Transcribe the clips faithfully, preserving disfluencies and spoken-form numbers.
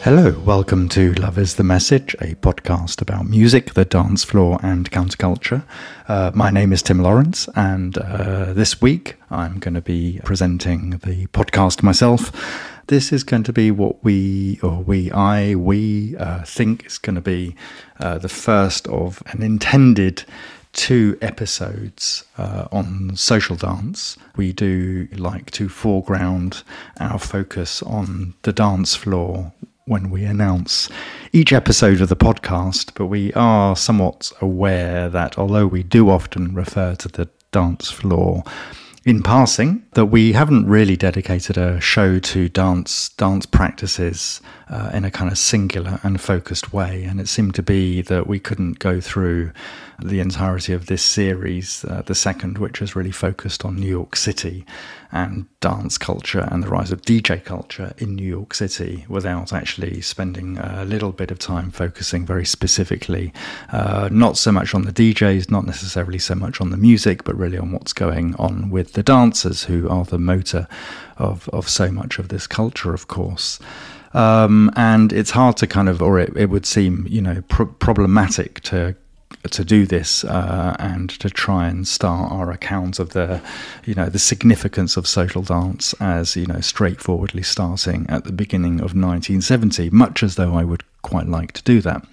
Hello, welcome to Love is the Message, a podcast about music, the dance floor and counterculture. Uh, my name is Tim Lawrence, and uh, this week I'm going to be presenting the podcast myself. This is going to be what we, or we, I, we uh, think is going to be uh, the first of an intended two episodes uh, on social dance. We do like to foreground our focus on the dance floor when we announce each episode of the podcast, but we are somewhat aware that although we do often refer to the dance floor in passing, that we haven't really dedicated a show to dance dance practices uh, in a kind of singular and focused way. And it seemed to be that we couldn't go through the entirety of this series, uh, the second, which is really focused on New York City and dance culture and the rise of D J culture in New York City, without actually spending a little bit of time focusing very specifically, uh, not so much on the D Js, not necessarily so much on the music, but really on what's going on with the dancers, who are the motor of, of so much of this culture, of course. Um, and it's hard to kind of, or it, it would seem, you know, pr- problematic to to do this uh, and to try and start our account of the, you know, the significance of social dance as, you know, straightforwardly starting at the beginning of nineteen seventy, much as though I would quite like to do that.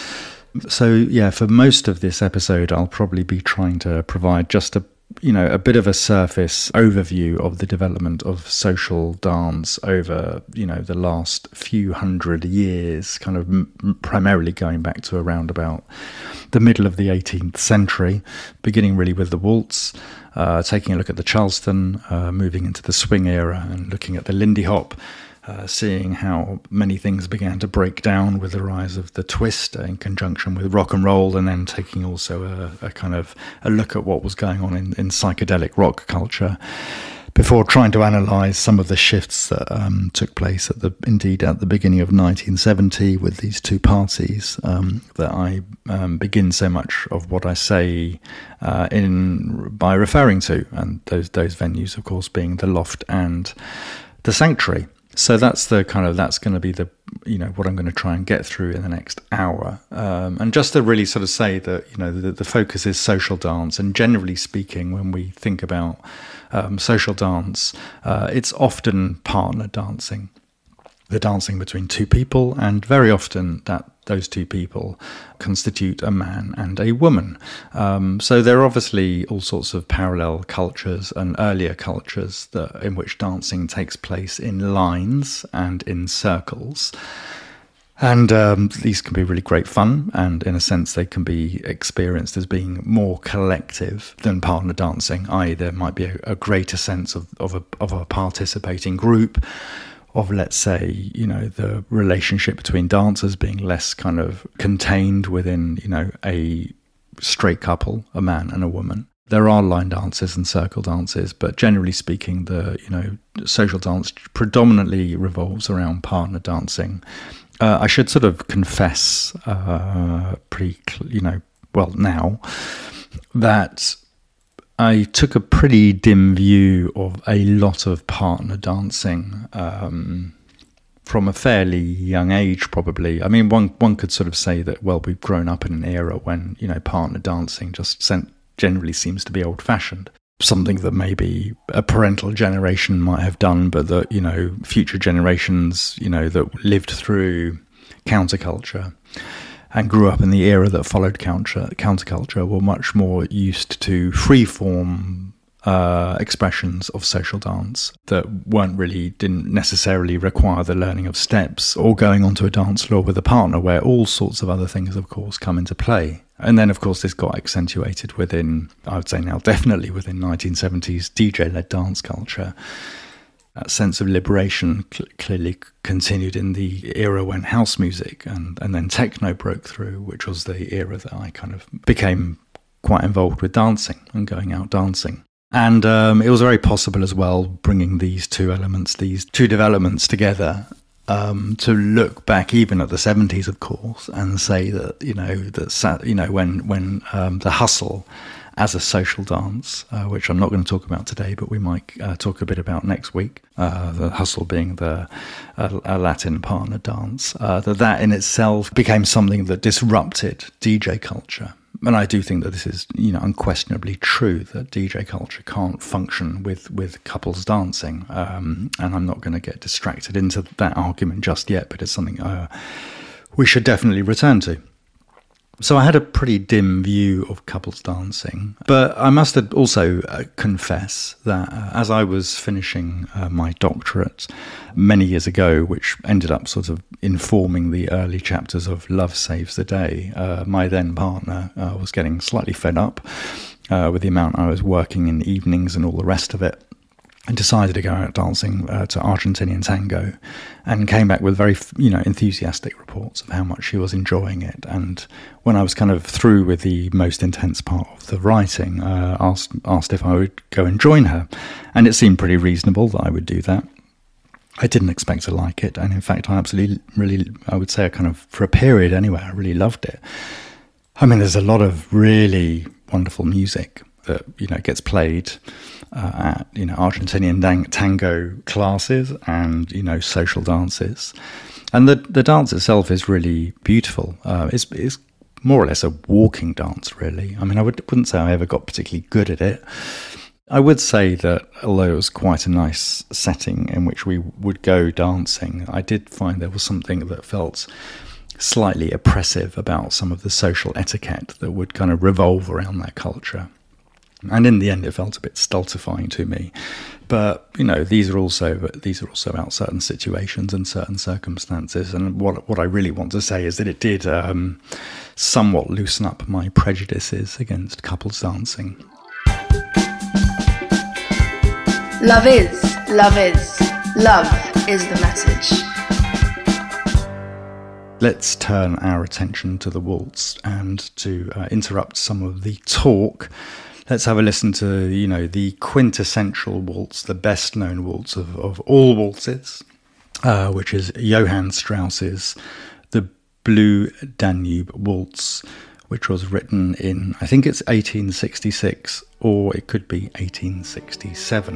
So, yeah, for most of this episode, I'll probably be trying to provide just a you know, a bit of a surface overview of the development of social dance over, you know, the last few hundred years, kind of m- primarily going back to around about the middle of the eighteenth century, beginning really with the waltz, uh, taking a look at the Charleston, uh, moving into the swing era and looking at the Lindy Hop, Uh, seeing how many things began to break down with the rise of the twist in conjunction with rock and roll, and then taking also a, a kind of a look at what was going on in, in psychedelic rock culture, before trying to analyse some of the shifts that um, took place at the indeed at the beginning of nineteen seventy with these two parties um, that I um, begin so much of what I say uh, in by referring to, and those those venues, of course, being the Loft and the Sanctuary. So that's the kind of, that's going to be the, you know, what I'm going to try and get through in the next hour. Um, and just to really sort of say that, you know, the, the focus is social dance. And generally speaking, when we think about um, social dance, uh, it's often partner dancing. The dancing between two people, and very often that those two people constitute a man and a woman. Um, so there are obviously all sorts of parallel cultures and earlier cultures that in which dancing takes place in lines and in circles. And um, these can be really great fun, and in a sense they can be experienced as being more collective than partner dancing, that is there might be a, a greater sense of, of, a, of a participating group, of, let's say, you know, the relationship between dancers being less kind of contained within, you know, a straight couple, a man and a woman. There are line dances and circle dances, but generally speaking, the, you know, social dance predominantly revolves around partner dancing. Uh, I should sort of confess, uh, pretty, you know, well now, that I took a pretty dim view of a lot of partner dancing um, from a fairly young age, probably. I mean, one one could sort of say that, well, we've grown up in an era when, you know, partner dancing just generally seems to be old-fashioned. Something that maybe a parental generation might have done, but that, you know, future generations, you know, that lived through counterculture and grew up in the era that followed counter counterculture were much more used to free-form uh, expressions of social dance that weren't really, didn't necessarily require the learning of steps or going onto a dance floor with a partner, where all sorts of other things, of course, come into play. And then, of course, this got accentuated within, I would say now definitely within nineteen seventies D J-led dance culture. That sense of liberation cl- clearly continued in the era when house music and, and then techno broke through, which was the era that I kind of became quite involved with dancing and going out dancing. And um, it was very possible as well, bringing these two elements, these two developments together, um, to look back even at the seventies, of course, and say that, you know, that, you know, when, when um, the hustle as a social dance, uh, which I'm not going to talk about today, but we might uh, talk a bit about next week. Uh, the hustle being the uh, a Latin partner dance, uh, that that in itself became something that disrupted D J culture. And I do think that this is, you know, unquestionably true, that D J culture can't function with, with couples dancing. Um, and I'm not going to get distracted into that argument just yet, but it's something uh, we should definitely return to. So I had a pretty dim view of couples dancing, but I must also uh, confess that uh, as I was finishing uh, my doctorate many years ago, which ended up sort of informing the early chapters of Love Saves the Day, uh, my then partner uh, was getting slightly fed up uh, with the amount I was working in evenings and all the rest of it, and decided to go out dancing uh, to Argentinian tango, and came back with very, you know, enthusiastic reports of how much she was enjoying it. And when I was kind of through with the most intense part of the writing, uh, asked asked if I would go and join her, and it seemed pretty reasonable that I would do that. I didn't expect to like it, and in fact, I absolutely, really, I would say, I kind of, for a period anyway, I really loved it. I mean, there's a lot of really wonderful music that, you know, gets played uh, at, you know, Argentinian dang- tango classes and, you know, social dances. And the the dance itself is really beautiful. Uh, it's, it's more or less a walking dance, really. I mean, I would, wouldn't say I ever got particularly good at it. I would say that although it was quite a nice setting in which we would go dancing, I did find there was something that felt slightly oppressive about some of the social etiquette that would kind of revolve around that culture. And in the end, it felt a bit stultifying to me. But, you know, these are also these are also about certain situations and certain circumstances. And what what I really want to say is that it did um, somewhat loosen up my prejudices against couples dancing. Love is, love is, love is the message. Let's turn our attention to the waltz, and to uh, interrupt some of the talk, let's have a listen to, you know, the quintessential waltz, the best known waltz of, of all waltzes, uh, which is Johann Strauss's The Blue Danube Waltz, which was written in, I think it's eighteen sixty-six, or it could be eighteen sixty-seven.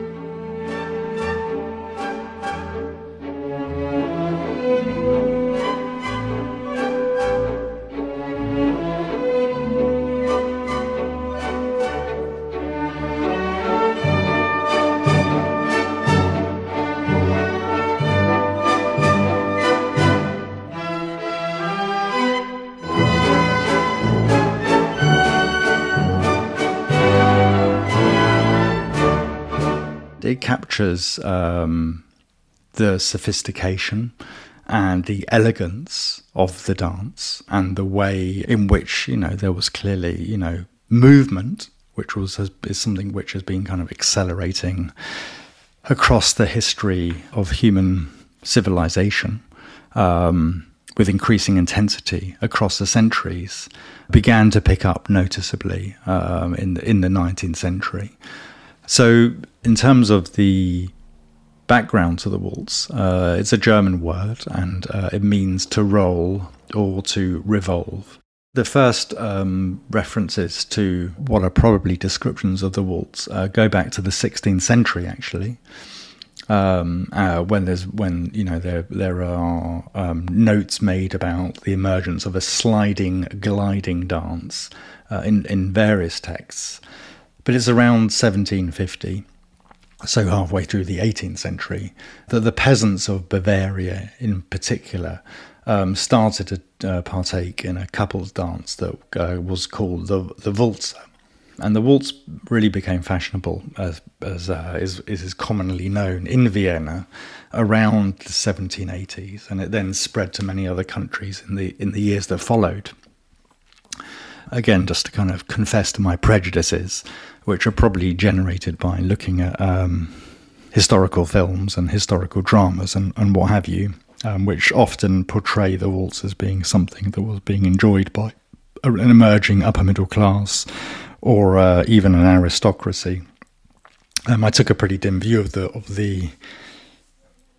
It captures um, the sophistication and the elegance of the dance, and the way in which, you know, there was clearly, you know, movement, which was has, is something which has been kind of accelerating across the history of human civilization, um, with increasing intensity across the centuries, began to pick up noticeably um, in the, in the nineteenth century. So in terms of the background to the waltz, uh, it's a German word, and uh, it means to roll or to revolve. The first um, references to what are probably descriptions of the waltz uh, go back to the sixteenth century, actually, um, uh, when there's when you know there there are um, notes made about the emergence of a sliding, gliding dance uh, in in various texts. But it's around seventeen fifty, so halfway through the eighteenth century, that the peasants of Bavaria in particular um, started to uh, partake in a couples dance that uh, was called the the Walzer. And the waltz really became fashionable, as, as uh, is, is commonly known, in Vienna around the seventeen eighties, and it then spread to many other countries in the in the years that followed. Again, just to kind of confess to my prejudices, which are probably generated by looking at um, historical films and historical dramas and, and what have you, um, which often portray the waltz as being something that was being enjoyed by an emerging upper middle class or uh, even an aristocracy. Um, I took a pretty dim view of the of the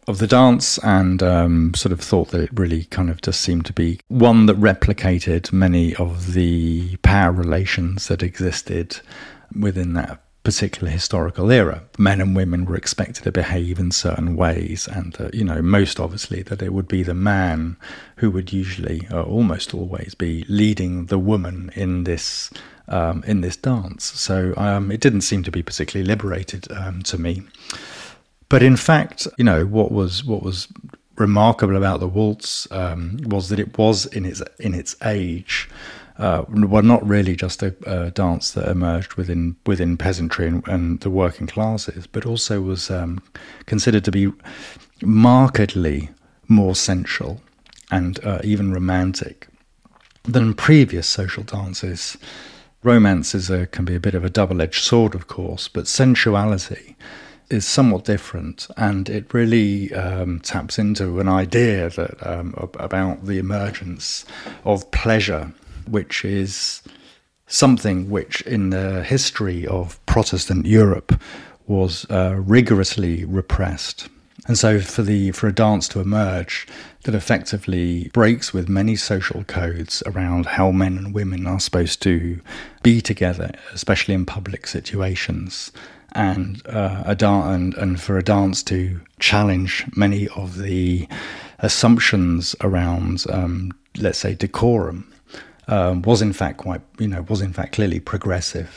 of the dance, and um, sort of thought that it really kind of just seemed to be one that replicated many of the power relations that existed within that particular historical era. Men and women were expected to behave in certain ways, and uh, you know, most obviously that it would be the man who would usually, or almost always, be leading the woman in this um, in this dance. So um, it didn't seem to be particularly liberated um, to me. But in fact, you know, what was what was remarkable about the waltz um, was that it was in its in its age. Uh, well, not really just a, a dance that emerged within within peasantry and, and the working classes, but also was um, considered to be markedly more sensual and uh, even romantic than previous social dances. Romance is a, can be a bit of a double-edged sword, of course, but sensuality is somewhat different, and it really um, taps into an idea that um, about the emergence of pleasure, which is something which in the history of Protestant Europe was uh, rigorously repressed. And so for the for a dance to emerge that effectively breaks with many social codes around how men and women are supposed to be together, especially in public situations, and uh, a dan- and, and for a dance to challenge many of the assumptions around, um, let's say, decorum, Um, was in fact quite, you know, was in fact clearly progressive,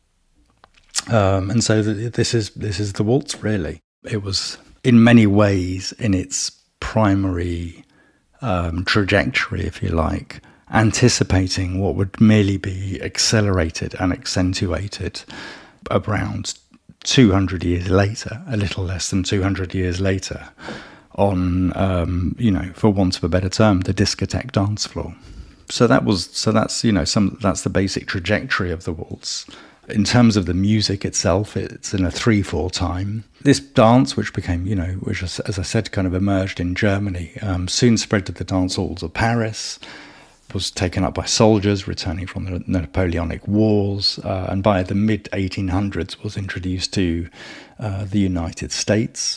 um, and so th- this is this is the waltz. Really, it was in many ways in its primary um, trajectory, if you like, anticipating what would merely be accelerated and accentuated around two hundred years later, a little less than two hundred years later, on um, you know, for want of a better term, the discotheque dance floor. So that was so that's you know some that's the basic trajectory of the waltz. In terms of the music itself, it's in a three four time. This dance, which became you know, which as I said, kind of emerged in Germany, um, soon spread to the dance halls of Paris. Was taken up by soldiers returning from the Napoleonic Wars, uh, and by the mid eighteen hundreds was introduced to uh, the United States.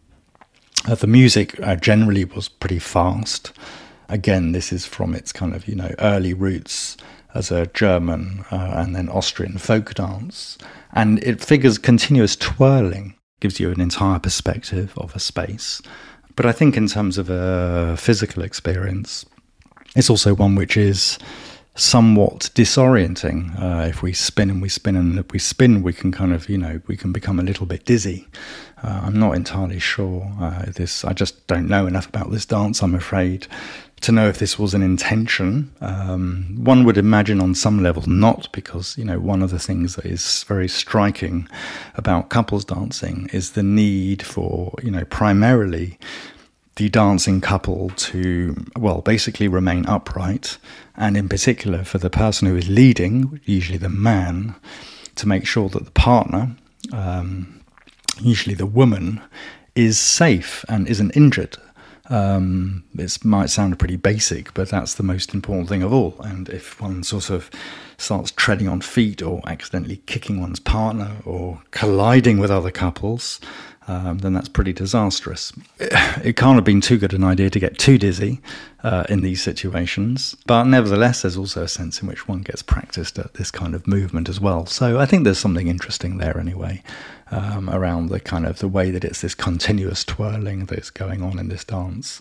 Uh, the music uh, generally was pretty fast. Again, this is from its kind of, you know, early roots as a German uh, and then Austrian folk dance. And it figures continuous twirling, gives you an entire perspective of a space. But I think in terms of a physical experience, it's also one which is somewhat disorienting. Uh, if we spin and we spin and if we spin, we can kind of, you know, we can become a little bit dizzy. Uh, I'm not entirely sure uh, this, I just don't know enough about this dance, I'm afraid, to know if this was an intention. Um, one would imagine on some level not, because, you know, one of the things that is very striking about couples dancing is the need for, you know, primarily the dancing couple to, well, basically remain upright, and in particular for the person who is leading, usually the man, to make sure that the partner, um, usually the woman, is safe and isn't injured. Um, it might sound pretty basic, but that's the most important thing of all. And if one sort of starts treading on feet or accidentally kicking one's partner or colliding with other couples, um, then that's pretty disastrous. It, it can't have been too good an idea to get too dizzy uh, in these situations, but nevertheless there's also a sense in which one gets practiced at this kind of movement as well. So I think there's something interesting there anyway, um, around the kind of the way that it's this continuous twirling that's going on in this dance.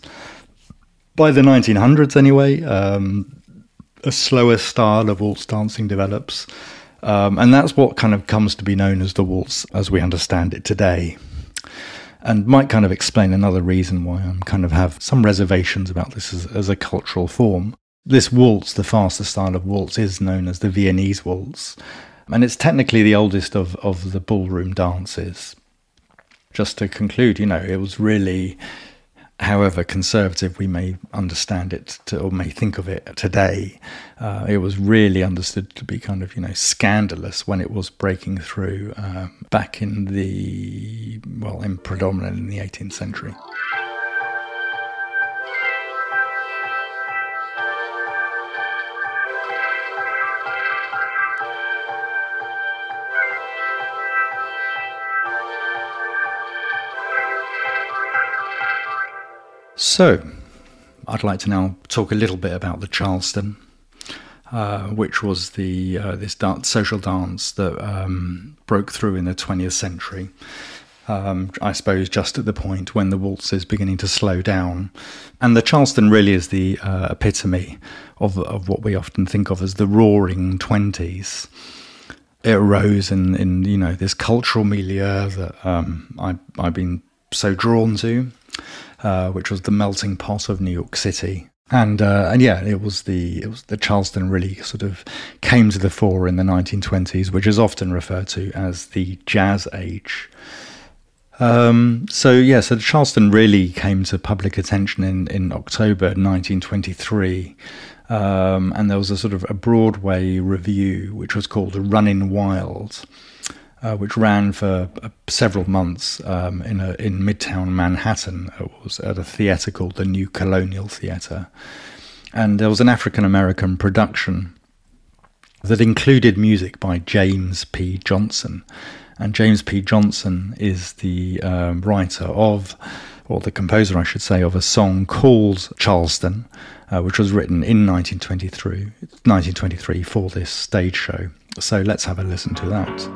By the nineteen hundreds anyway, um, a slower style of waltz dancing develops, um, and that's what kind of comes to be known as the waltz as we understand it today. And might kind of explain another reason why I'm kind of have some reservations about this as, as a cultural form. This waltz, the faster style of waltz, is known as the Viennese waltz, and it's technically the oldest of, of the ballroom dances. Just to conclude, you know, it was really, however conservative we may understand it to, or may think of it today, uh, it was really understood to be kind of, you know, scandalous when it was breaking through um, back in the, well, in predominantly in the eighteenth century. So, I'd like to now talk a little bit about the Charleston, uh, which was the uh, this dance, social dance that um, broke through in the twentieth century. Um, I suppose just at the point when the waltz is beginning to slow down. And the Charleston really is the uh, epitome of, of what we often think of as the roaring twenties. It arose in, in you know, this cultural milieu that um, I, I've been so drawn to, uh, which was the melting pot of New York City. And uh, and yeah, it was the it was the Charleston really sort of came to the fore in the nineteen twenties, which is often referred to as the jazz age. Um, so yeah, so the Charleston really came to public attention in, in October nineteen twenty-three, um, and there was a sort of a Broadway revue which was called Runnin' Wild, uh, which ran for uh, several months um, in a, in Midtown Manhattan. It was at a theatre called the New Colonial Theatre, and there was an African American production that included music by James P. Johnson. And James P. Johnson is the um, writer of, or the composer, I should say, of a song called Charleston, uh, which was written in nineteen twenty-three, nineteen twenty-three for this stage show. So let's have a listen to that.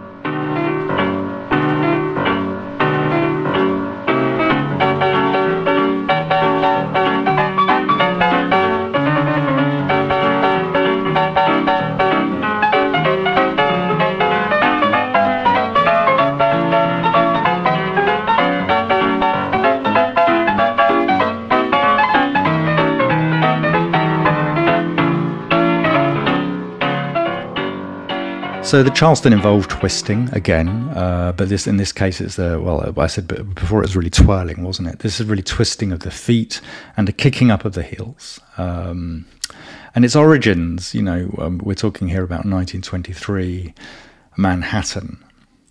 So the Charleston involved twisting again, uh, but this in this case it's the, well, I said before it was really twirling, wasn't it? This is really twisting of the feet and a kicking up of the heels. Um, and its origins, you know, um, we're talking here about nineteen twenty-three Manhattan.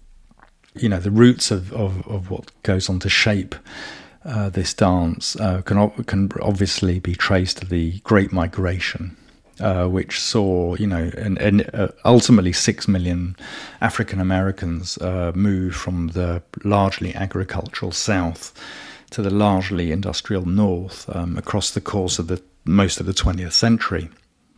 You know, the roots of, of, of what goes on to shape uh, this dance uh, can, can obviously be traced to the Great Migration. Uh, which saw, you know, and, and uh, ultimately six million African Americans uh, move from the largely agricultural South to the largely industrial North um, across the course of the most of the twentieth century,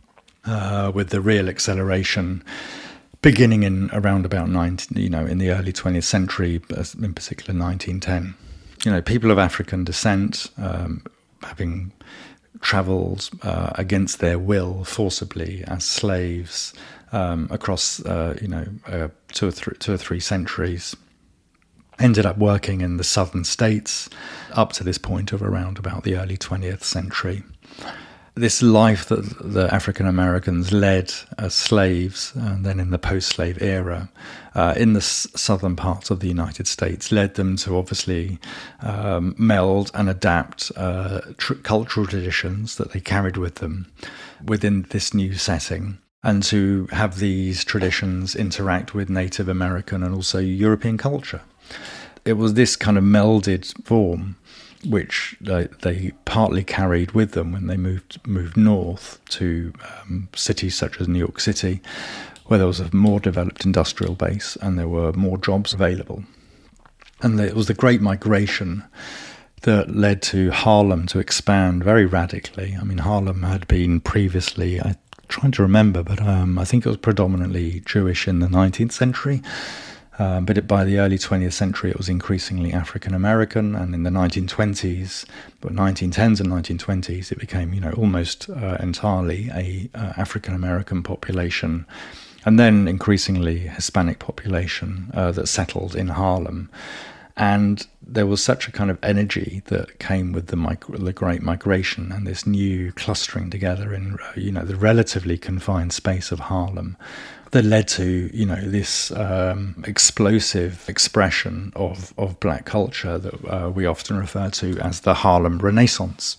uh, with the real acceleration beginning in around about nineteen, you know, in the early twentieth century, in particular nineteen ten. You know, people of African descent um, having travelled uh, against their will forcibly as slaves um, across, uh, you know, uh, two or three, two or three centuries, ended up working in the southern states up to this point of around about the early twentieth century. This life that the African Americans led as slaves, and then in the post-slave era, uh, in the s- southern parts of the United States, led them to obviously um, meld and adapt uh, tr- cultural traditions that they carried with them within this new setting, and to have these traditions interact with Native American and also European culture. It was this kind of melded form which they, they partly carried with them when they moved moved north to um, cities such as New York City, where there was a more developed industrial base and there were more jobs available. And it was the Great Migration that led to Harlem to expand very radically. I mean, Harlem had been previously, I'm trying to remember, but um, I think it was predominantly Jewish in the nineteenth century. Um, but it, by the early twentieth century, it was increasingly African-American, and in the nineteen twenties, but nineteen tens and nineteen twenties, it became, you know, almost uh, entirely a uh, African-American population, and then increasingly Hispanic population uh, that settled in Harlem. And there was such a kind of energy that came with the, mig- the Great Migration and this new clustering together in, you know, the relatively confined space of Harlem, that led to, you know, this um, explosive expression of, of black culture that uh, we often refer to as the Harlem Renaissance.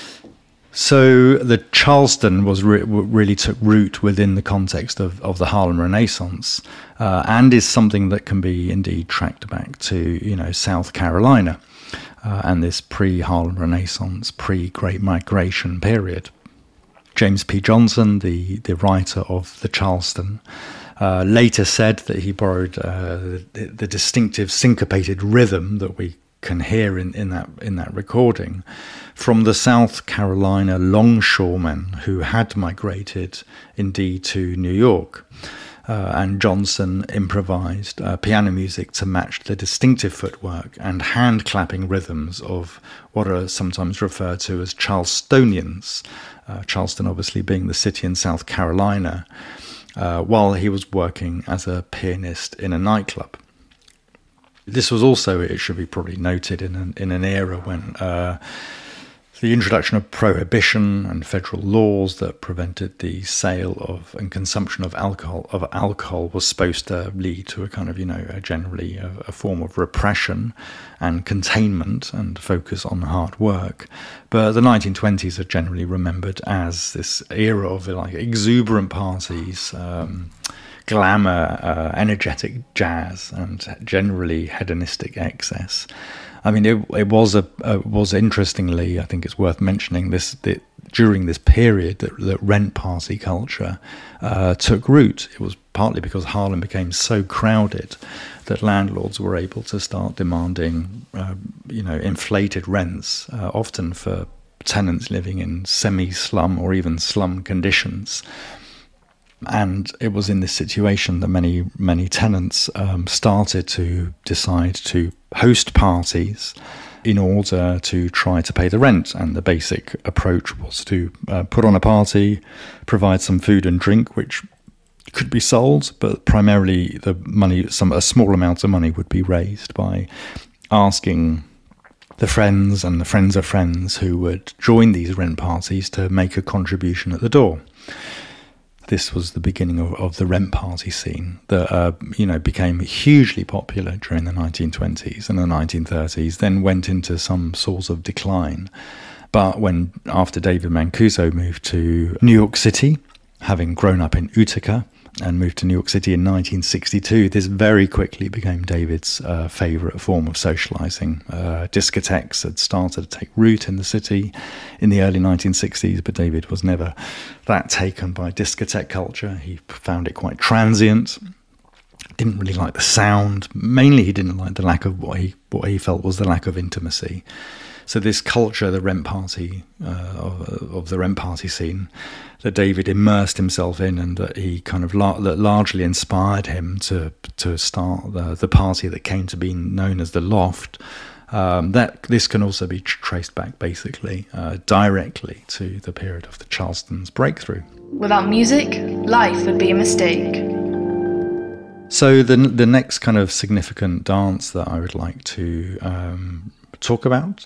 So the Charleston was re- really took root within the context of, of the Harlem Renaissance, uh, and is something that can be indeed tracked back to, you know, South Carolina uh, and this pre-Harlem Renaissance, pre-Great Migration period. James P. Johnson, the, the writer of the Charleston, uh, later said that he borrowed uh, the, the distinctive syncopated rhythm that we can hear in, in that in that recording from the South Carolina longshoremen who had migrated indeed to New York. Uh, and Johnson improvised uh, piano music to match the distinctive footwork and hand-clapping rhythms of what are sometimes referred to as Charlestonians, uh, Charleston obviously being the city in South Carolina, uh, while he was working as a pianist in a nightclub. This was also, it should be probably noted, in an, in an era when uh, the introduction of prohibition and federal laws that prevented the sale of and consumption of alcohol of alcohol was supposed to lead to a kind of, you know, a generally a, a form of repression and containment and focus on hard work. But the nineteen twenties are generally remembered as this era of like exuberant parties, um, glamour, uh, energetic jazz, and generally hedonistic excess. I mean, it, it was a uh, was interestingly, I think it's worth mentioning this that during this period that, that rent party culture uh, took root. It was partly because Harlem became so crowded that landlords were able to start demanding, uh, you know, inflated rents, uh, often for tenants living in semi-slum or even slum conditions. And it was in this situation that many, many tenants um, started to decide to host parties in order to try to pay the rent. And the basic approach was to uh, put on a party, provide some food and drink, which could be sold, but primarily the money, some a small amount of money would be raised by asking the friends and the friends of friends who would join these rent parties to make a contribution at the door. This was the beginning of, of the rent party scene that, uh, you know, became hugely popular during the nineteen twenties and the nineteen thirties, then went into some sort of decline. But when, after David Mancuso moved to New York City, having grown up in Utica, and moved to New York City in nineteen sixty-two, this very quickly became David's uh, favourite form of socialising. Uh, discotheques had started to take root in the city in the early nineteen sixties, but David was never that taken by discotheque culture. He found it quite transient, didn't really like the sound. Mainly he didn't like the lack of what he, what he felt was the lack of intimacy. So this culture, the rent party, uh, of, of the rent party scene, that David immersed himself in, and that he kind of la- that largely inspired him to to start the, the party that came to be known as the Loft. Um, that this can also be traced back basically uh, directly to the period of the Charleston's breakthrough. Without music, life would be a mistake. So the the next kind of significant dance that I would like to um, talk about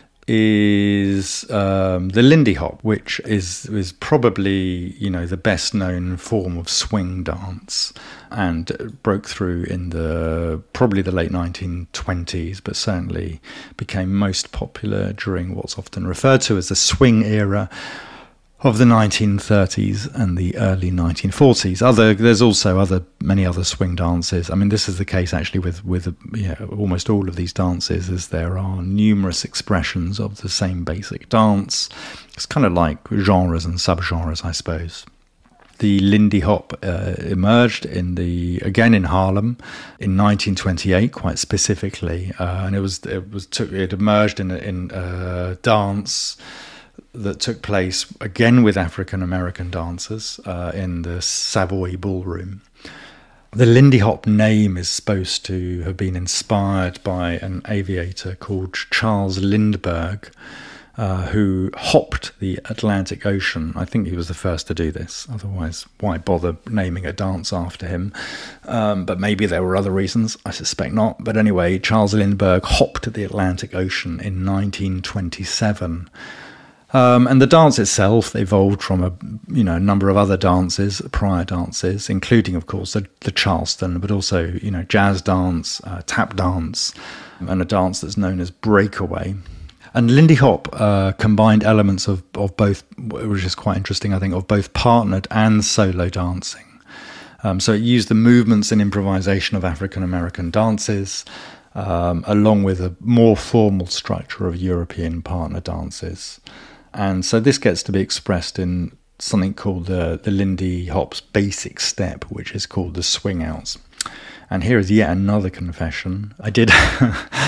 is um, the Lindy Hop, which is is probably, you know, the best known form of swing dance, and broke through in the probably the late nineteen twenties, but certainly became most popular during what's often referred to as the swing era of the nineteen thirties and the early nineteen forties. Other, there's also other many other swing dances. I mean, this is the case actually with with you know, almost all of these dances, as there are numerous expressions of the same basic dance. It's kind of like genres and subgenres, I suppose. The Lindy Hop uh, emerged in the again in Harlem in nineteen twenty-eight, quite specifically, uh, and it was it was took, it emerged in in uh, dance that took place again with African American dancers uh, in the Savoy Ballroom. The Lindy Hop name is supposed to have been inspired by an aviator called Charles Lindbergh, uh, who hopped the Atlantic Ocean. I think he was the first to do this. Otherwise, why bother naming a dance after him? Um, but maybe there were other reasons. I suspect not. But anyway, Charles Lindbergh hopped the Atlantic Ocean in nineteen twenty-seven. Um, and the dance itself evolved from a you know a number of other dances, prior dances, including, of course, the, the Charleston, but also you know jazz dance, uh, tap dance, and a dance that's known as breakaway. And Lindy Hop uh, combined elements of, of both, which is quite interesting, I think, of both partnered and solo dancing. Um, so it used the movements and improvisation of African American dances, um, along with a more formal structure of European partner dances. And so this gets to be expressed in something called the, the Lindy Hop's basic step, which is called the swing outs. And here is yet another confession. I did I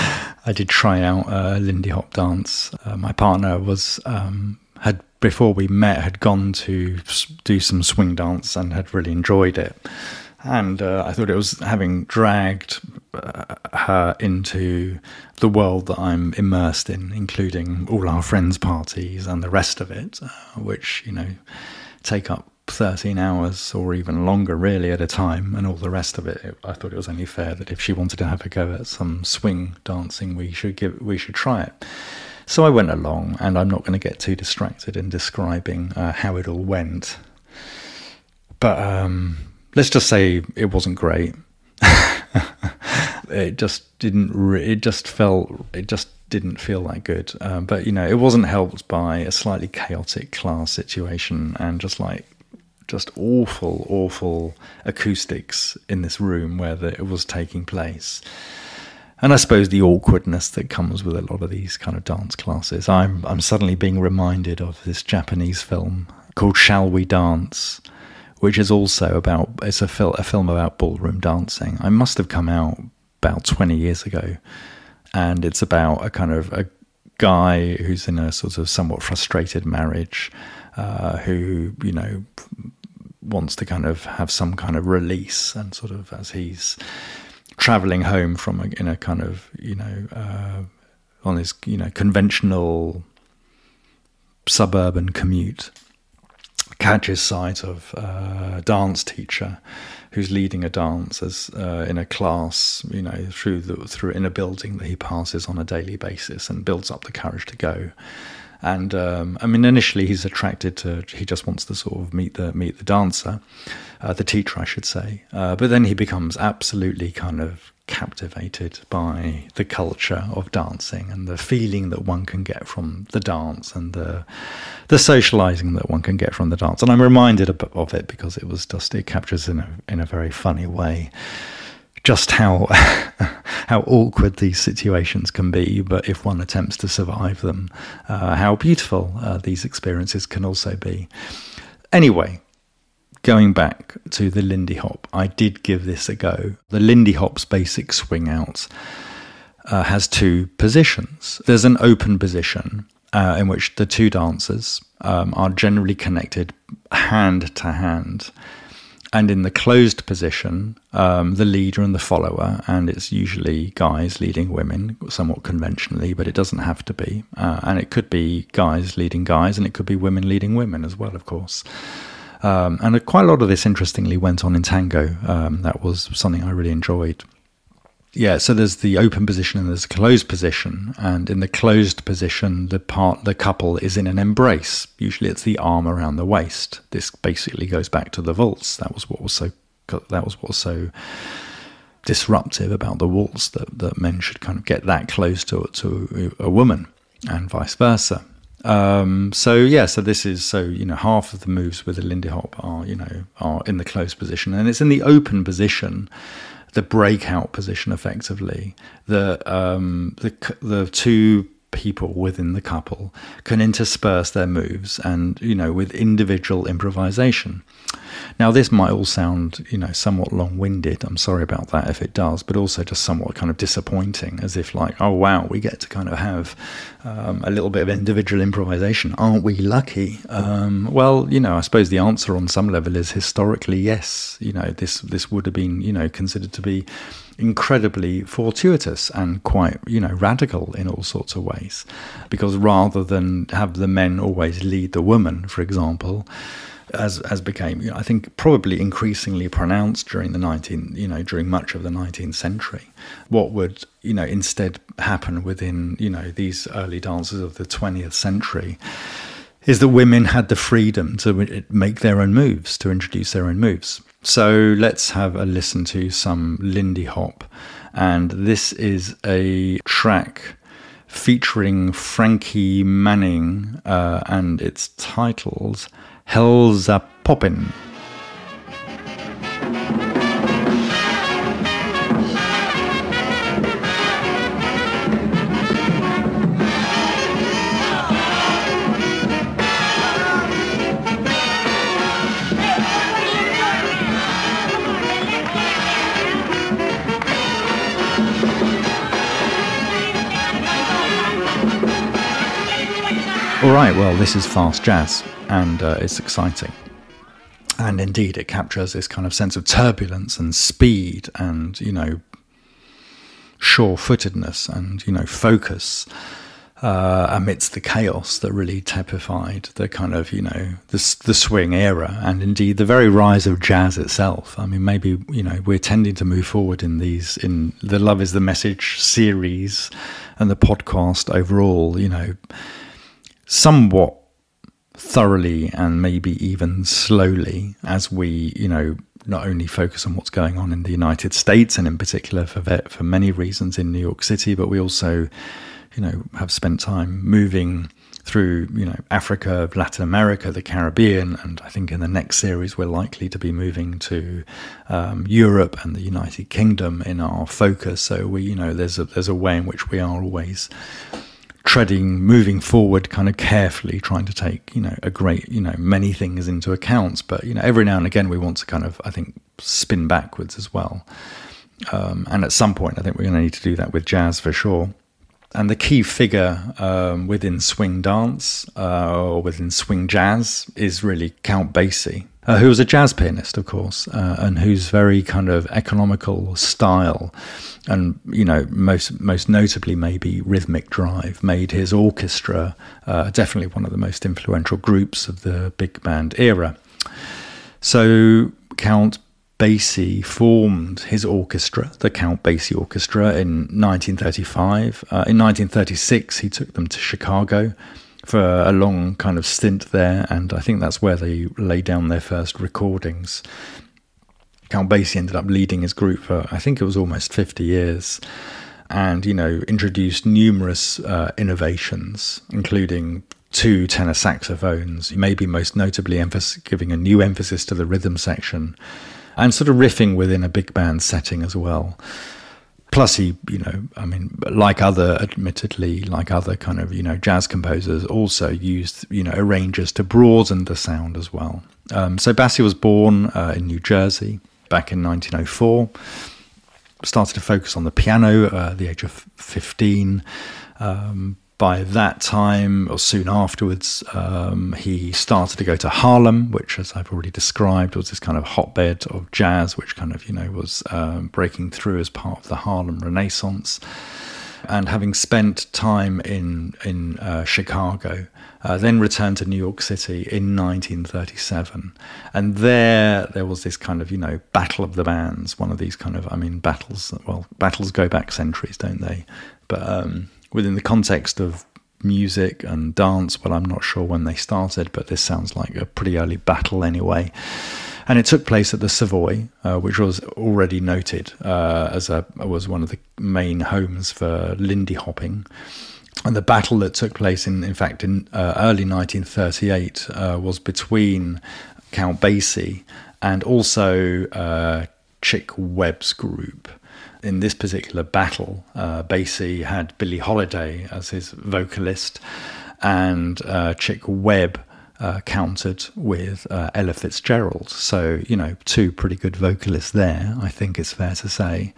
I did try out a Lindy Hop dance. Uh, my partner was um, had before we met had gone to do some swing dance and had really enjoyed it. And uh, I thought it was having dragged uh, her into the world that I'm immersed in, including all our friends' parties and the rest of it, uh, which, you know, take up thirteen hours or even longer really at a time, and all the rest of it. I thought it was only fair that if she wanted to have a go at some swing dancing, we should give we should try it. So I went along, and I'm not going to get too distracted in describing uh, how it all went. But um, let's just say it wasn't great. It just didn't. Re- it just felt. It just didn't feel that good. Um, but you know, it wasn't helped by a slightly chaotic class situation and just like just awful, awful acoustics in this room where the, it was taking place. And I suppose the awkwardness that comes with a lot of these kind of dance classes. I'm I'm suddenly being reminded of this Japanese film called Shall We Dance, which is also about, it's a, fil- a film about ballroom dancing. I must have come out about twenty years ago. And it's about a kind of a guy who's in a sort of somewhat frustrated marriage, uh, who, you know, wants to kind of have some kind of release, and sort of as he's traveling home from a, in a kind of, you know, uh, on his, you know, conventional suburban commute, catches sight of a dance teacher who's leading a dance as uh, in a class, you know, through the through in a building that he passes on a daily basis, and builds up the courage to go. And um, I mean, initially he's attracted to, he just wants to sort of meet the meet the dancer, uh, the teacher, I should say. Uh, but then he becomes absolutely kind of captivated by the culture of dancing and the feeling that one can get from the dance, and the the socializing that one can get from the dance. And I'm reminded of, of it because it was just, it captures in a in a very funny way just how how awkward these situations can be, but if one attempts to survive them, uh, how beautiful uh, these experiences can also be. Anyway, going back to the Lindy Hop, I did give this a go. The Lindy Hop's basic swing out uh, has two positions. There's an open position uh, in which the two dancers um, are generally connected hand to hand. And in the closed position, um, the leader and the follower, and it's usually guys leading women, somewhat conventionally, but it doesn't have to be. Uh, and it could be guys leading guys, and it could be women leading women as well, of course. Um, and quite a lot of this, interestingly, went on in tango. Um, that was something I really enjoyed. Yeah, so there's the open position and there's a closed position. And in the closed position, the part, the couple is in an embrace. Usually it's the arm around the waist. This basically goes back to the waltz. That was what was so that was what was so disruptive about the waltz, that, that men should kind of get that close to to a woman, and vice versa. Um, so yeah, so this is so you know half of the moves with the Lindy Hop are you know are in the closed position, and it's in the open position, the breakout position, effectively, the um, the the two people within the couple can intersperse their moves, and you know with individual improvisation. Now, this might all sound, you know, somewhat long-winded. I'm sorry about that if it does, but also just somewhat kind of disappointing, as if like, oh wow, we get to kind of have um, a little bit of individual improvisation. Aren't we lucky? Um, well, you know, I suppose the answer on some level is historically yes. You know, this this would have been, you know, considered to be incredibly fortuitous and quite, you know, radical in all sorts of ways, because rather than have the men always lead the woman, for example, as as became, you know, I think probably increasingly pronounced during the nineteenth, you know, during much of the nineteenth century, what would, you know, instead happen within, you know, these early dances of the twentieth century is that women had the freedom to make their own moves, to introduce their own moves. So let's have a listen to some Lindy Hop, and this is a track featuring Frankie Manning, uh, and it's titled Hell's a Poppin'. All right, well, this is fast jazz, and uh, it's exciting. And indeed, it captures this kind of sense of turbulence and speed and, you know, sure-footedness and, you know, focus uh, amidst the chaos that really typified the kind of, you know, the, the swing era and indeed the very rise of jazz itself. I mean, maybe, you know, we're tending to move forward in these, in the Love is the Message series and the podcast overall, you know, somewhat thoroughly and maybe even slowly as we, you know, not only focus on what's going on in the United States and in particular for for many reasons in New York City, but we also, you know, have spent time moving through, you know, Africa, Latin America, the Caribbean, and I think in the next series we're likely to be moving to um, Europe and the United Kingdom in our focus. So we, you know, there's a there's a way in which we are always treading, moving forward kind of carefully, trying to take, you know, a great, you know, many things into account. But, you know, every now and again we want to kind of, I think, spin backwards as well. Um, and at some point, I think we're going to need to do that with jazz for sure. And the key figure um, within swing dance uh, or within swing jazz is really Count Basie, uh, who was a jazz pianist, of course, uh, and whose very kind of economical style and, you know, most most notably maybe rhythmic drive made his orchestra uh, definitely one of the most influential groups of the big band era. So Count Basie formed his orchestra, the Count Basie Orchestra, in nineteen thirty-five. Uh, in nineteen thirty-six, he took them to Chicago for a long kind of stint there, and I think that's where they laid down their first recordings. Count Basie ended up leading his group for, I think it was almost fifty years, and, you know, introduced numerous uh, innovations, including two tenor saxophones, maybe most notably emphasis, giving a new emphasis to the rhythm section, and sort of riffing within a big band setting as well. Plus he, you know, I mean, like other, admittedly, like other kind of, you know, jazz composers, also used, you know, arrangers to broaden the sound as well. Um, so Basie was born uh, in New Jersey back in nineteen oh four, started to focus on the piano uh, at the age of fifteen. Um, By that time, or soon afterwards, um, he started to go to Harlem, which, as I've already described, was this kind of hotbed of jazz, which kind of, you know, was um, breaking through as part of the Harlem Renaissance. And having spent time in in uh, Chicago, uh, then returned to New York City in nineteen thirty-seven. And there, there was this kind of, you know, battle of the bands. One of these kind of, I mean, battles. Well, battles go back centuries, don't they? But um, within the context of music and dance, well, I'm not sure when they started, but this sounds like a pretty early battle anyway. And it took place at the Savoy, uh, which was already noted uh, as a was one of the main homes for Lindy hopping. And the battle that took place, in, in fact, in uh, early nineteen thirty-eight uh, was between Count Basie and also uh, Chick Webb's group. In this particular battle, uh, Basie had Billie Holiday as his vocalist, and uh, Chick Webb uh, countered with uh, Ella Fitzgerald. So, you know, two pretty good vocalists there, I think it's fair to say.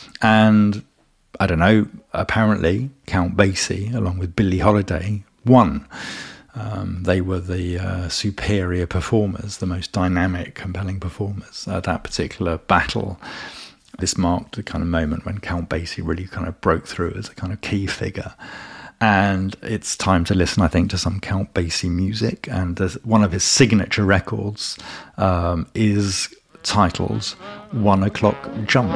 And I don't know, apparently Count Basie, along with Billie Holiday, won. Um, they were the uh, superior performers, the most dynamic, compelling performers at that particular battle. This marked the kind of moment when Count Basie really kind of broke through as a kind of key figure. And it's time to listen, I think, to some Count Basie music. And one of his signature records um, is titled One O'Clock Jump.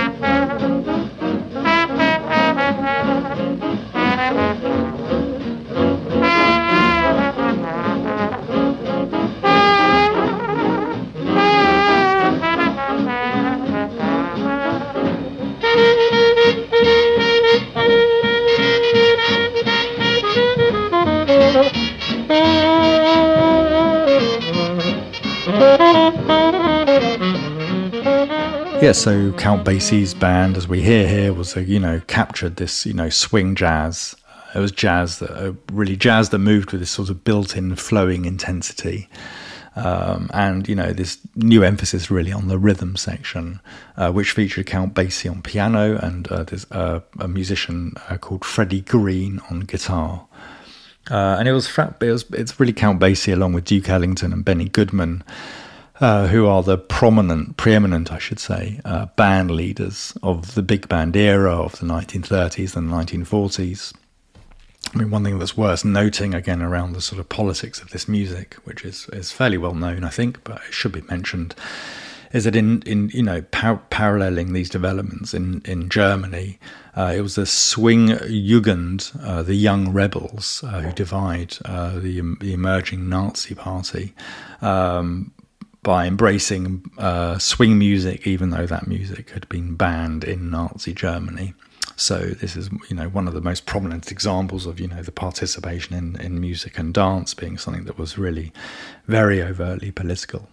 Yeah, so Count Basie's band, as we hear here, was, a, you know, captured this, you know, swing jazz. It was jazz that, uh, really jazz that moved with this sort of built-in flowing intensity. Um, and, you know, this new emphasis really on the rhythm section, uh, which featured Count Basie on piano and uh, there's uh, a musician uh, called Freddie Green on guitar. Uh, and it was, it was it's really Count Basie along with Duke Ellington and Benny Goodman, uh, who are the prominent, preeminent, I should say, uh, band leaders of the big band era of the nineteen thirties and nineteen forties. I mean, one thing that's worth noting, again, around the sort of politics of this music, which is, is fairly well known, I think, but it should be mentioned, is that in, in you know, par- paralleling these developments in, in Germany, uh, it was the Swing Jugend, uh, the young rebels, uh, who divide uh, the, the emerging Nazi party um, by embracing uh, swing music, even though that music had been banned in Nazi Germany. So this is, you know, one of the most prominent examples of, you know, the participation in, in music and dance being something that was really very overtly political.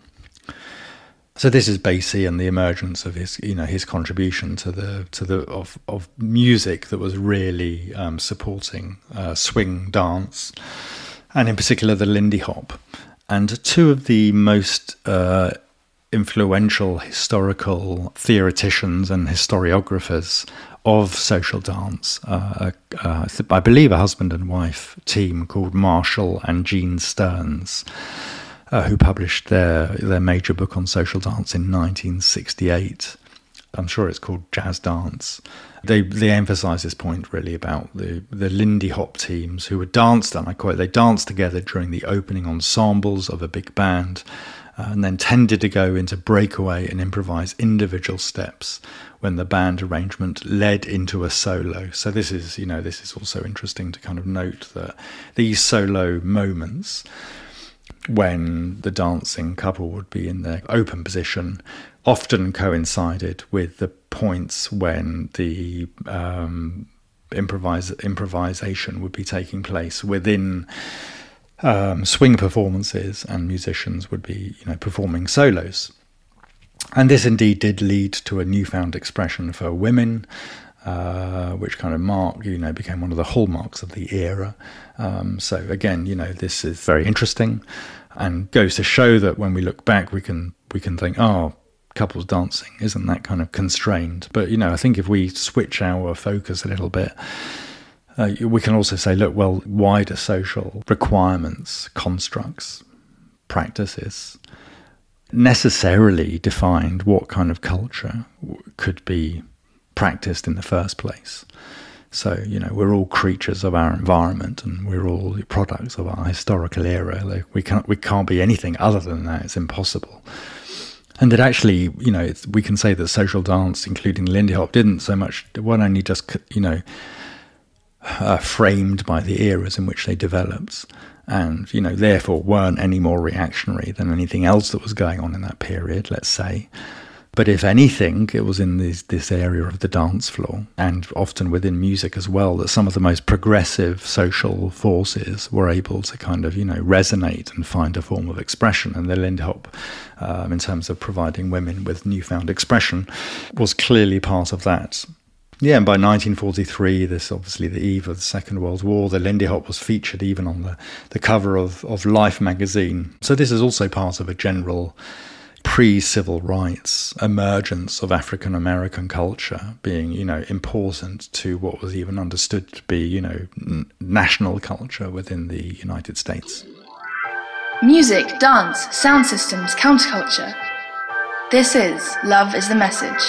So this is Basie and the emergence of his, you know, his contribution to the to the of of music that was really um, supporting uh, swing dance, and in particular the Lindy Hop. And two of the most uh, influential historical theoreticians and historiographers of social dance, uh, uh, I believe a husband and wife team called Marshall and Gene Stearns, uh, who published their their major book on social dance in nineteen sixty-eight. I'm sure it's called Jazz Dance. They they emphasize this point really about the, the Lindy Hop teams who would dance, and I quote, they danced together during the opening ensembles of a big band, uh, and then tended to go into breakaway and improvise individual steps when the band arrangement led into a solo. So this is, you know, this is also interesting to kind of note that these solo moments, when the dancing couple would be in their open position, often coincided with the points when the um, improvise, improvisation would be taking place within um, swing performances, and musicians would be, you know, performing solos. And this indeed did lead to a newfound expression for women, uh, which kind of mark, you know, became one of the hallmarks of the era. Um, so again, you know, this is very interesting and goes to show that when we look back, we can we can think, oh, couples dancing, isn't that kind of constrained? But, you know, I think if we switch our focus a little bit, uh, we can also say, look, well, wider social requirements, constructs, practices necessarily defined what kind of culture could be practiced in the first place. So, you know, we're all creatures of our environment, and we're all products of our historical era. Like, we can't we can't be anything other than that. It's impossible. And that actually, you know, it's, we can say that social dance, including Lindy Hop, didn't so much, weren't only just, you know, uh, framed by the eras in which they developed, and, you know, therefore weren't any more reactionary than anything else that was going on in that period, let's say. But if anything, it was in this, this area of the dance floor, and often within music as well, that some of the most progressive social forces were able to kind of, you know, resonate and find a form of expression. And the Lindy Hop, um, in terms of providing women with newfound expression, was clearly part of that. Yeah, and by nineteen forty-three, this obviously the eve of the Second World War, the Lindy Hop was featured even on the, the cover of, of Life magazine. So this is also part of a general pre-civil rights emergence of African American culture being, you know, important to what was even understood to be, you know, n- national culture within the United States. Music, dance, sound systems, counterculture. This is Love is the Message.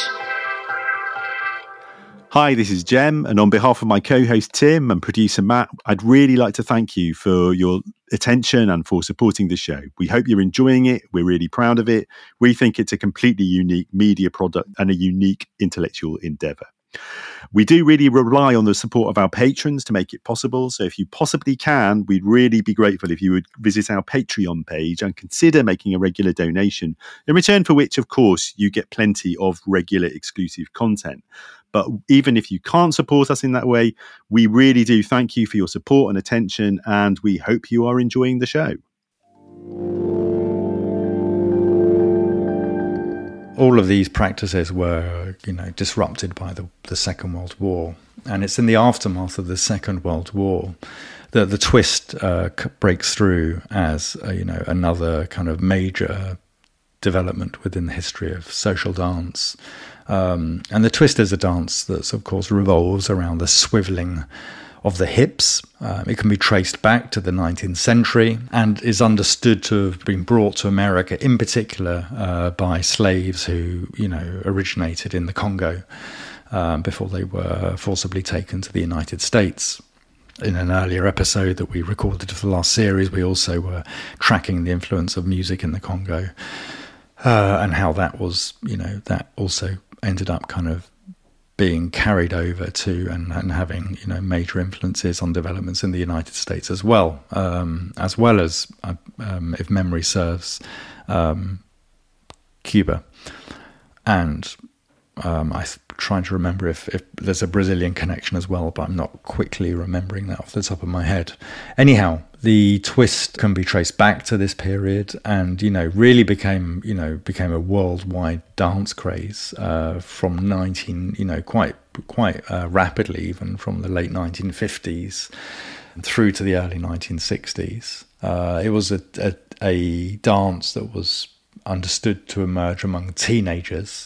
Hi, this is Jem, and on behalf of my co-host Tim and producer Matt, I'd really like to thank you for your attention and for supporting the show. We hope you're enjoying it. We're really proud of it. We think it's a completely unique media product and a unique intellectual endeavour. We do really rely on the support of our patrons to make it possible. So if you possibly can, we'd really be grateful if you would visit our Patreon page and consider making a regular donation, in return for which, of course, you get plenty of regular exclusive content. But even if you can't support us in that way, we really do thank you for your support and attention, and we hope you are enjoying the show. All of these practices were, you know, disrupted by the, the Second World War. And it's in the aftermath of the Second World War that the twist uh, breaks through as, uh, you know, another kind of major development within the history of social dance. Um, and the twist is a dance that, of course, revolves around the swiveling of the hips. Um, it can be traced back to the nineteenth century and is understood to have been brought to America, in particular uh, by slaves who, you know, originated in the Congo um, before they were forcibly taken to the United States. In an earlier episode that we recorded for the last series, we also were tracking the influence of music in the Congo uh, and how that was, you know, that also ended up kind of being carried over to and, and having, you know, major influences on developments in the United States as well, um, as well as, uh, um, if memory serves, um, Cuba. And um, I'm trying to remember if, if there's a Brazilian connection as well, but I'm not quickly remembering that off the top of my head. Anyhow, the twist can be traced back to this period and, you know, really became, you know, became a worldwide dance craze uh, from nineteen, you know, quite, quite uh, rapidly, even from the late nineteen fifties through to the early nineteen sixties. Uh, it was a, a, a dance that was understood to emerge among teenagers.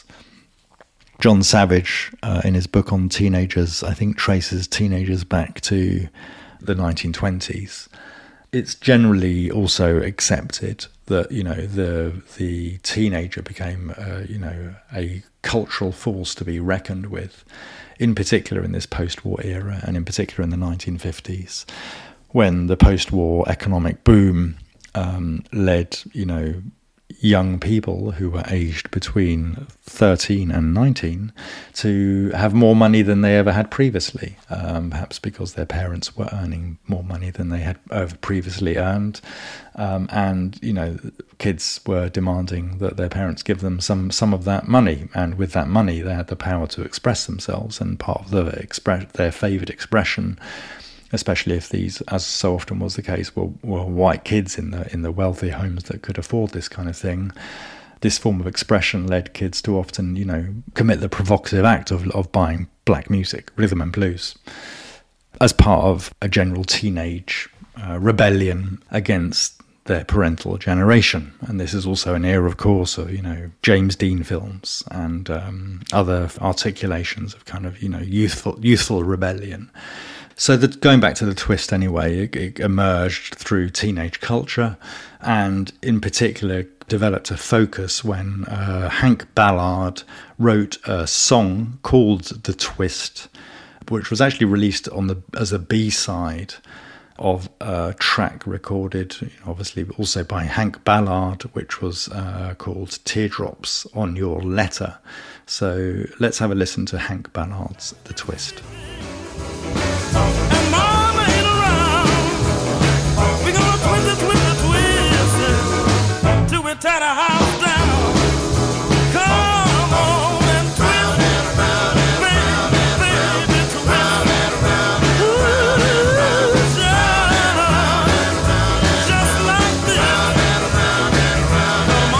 John Savage, uh, in his book on teenagers, I think traces teenagers back to the nineteen twenties. It's generally also accepted that, you know, the the teenager became, uh, you know, a cultural force to be reckoned with, in particular in this post-war era, and in particular in the nineteen fifties, when the post-war economic boom um, led, you know, young people who were aged between thirteen and nineteen to have more money than they ever had previously, um, perhaps because their parents were earning more money than they had ever previously earned. Um, and, you know, kids were demanding that their parents give them some, some of that money. And with that money, they had the power to express themselves. And part of the express, their favoured expression, especially if these, as so often was the case, were, were white kids in the in the wealthy homes that could afford this kind of thing. This form of expression led kids to often, you know, commit the provocative act of, of buying black music, rhythm and blues, as part of a general teenage uh, rebellion against their parental generation. And this is also an era, of course, of, you know, James Dean films and um, other articulations of kind of, you know, youthful youthful rebellion. So that, going back to the twist anyway, it, it emerged through teenage culture and in particular developed a focus when uh, Hank Ballard wrote a song called The Twist, which was actually released on the as a B-side of a track recorded, obviously also by Hank Ballard, which was uh, called Teardrops on Your Letter. So let's have a listen to Hank Ballard's The Twist. And mama ain't around. We gonna twist it, twist it, twist it till we tear the house down. Come on and twist it, baby, baby, twist it. Ooh, just like this. Come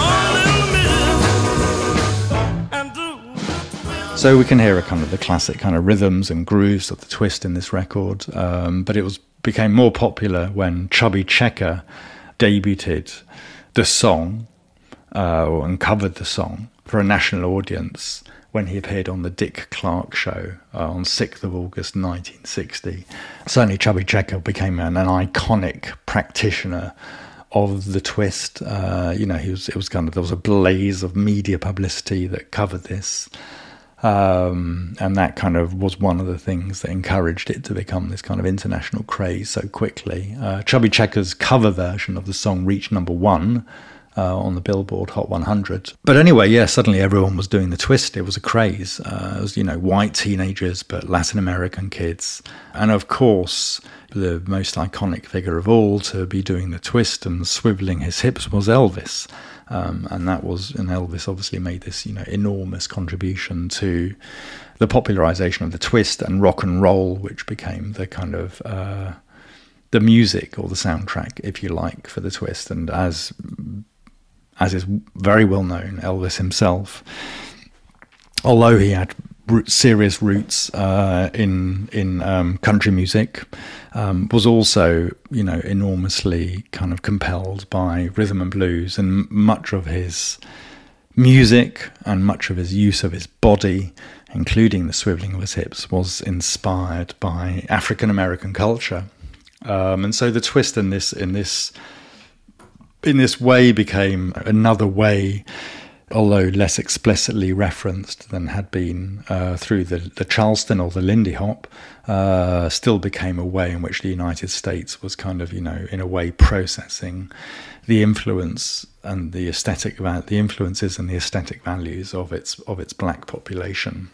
on, little miss, and do. So we can hear a kind of the classic kind of rhythms and grooves of the twist in this record, um, but it was became more popular when Chubby Checker debuted the song uh, and covered the song for a national audience when he appeared on the Dick Clark Show uh, on sixth of August nineteen sixty. Certainly Chubby Checker became an, an iconic practitioner of the twist. Uh, you know, he was it was kind of there was a blaze of media publicity that covered this. Um, and that kind of was one of the things that encouraged it to become this kind of international craze so quickly. Uh, Chubby Checker's cover version of the song reached number one uh, on the Billboard Hot one hundred. But anyway, yeah, suddenly everyone was doing the twist. It was a craze. Uh, it was, you know, white teenagers, but Latin American kids. And of course, the most iconic figure of all to be doing the twist and swiveling his hips was Elvis. Um, and that was, and Elvis obviously made this, you know, enormous contribution to the popularization of the twist and rock and roll, which became the kind of uh, the music or the soundtrack, if you like, for the twist. And as as is very well known, Elvis himself, although he had serious roots uh, in in um, country music, um, was also, you know, enormously kind of compelled by rhythm and blues, and much of his music and much of his use of his body, including the swiveling of his hips, was inspired by African American culture. Um, and so the twist in this in this in this way became another way, although less explicitly referenced than had been uh, through the, the Charleston or the Lindy Hop, uh, still became a way in which the United States was kind of, you know, in a way processing the influence and the aesthetic, the influences and the aesthetic values of its of its black population.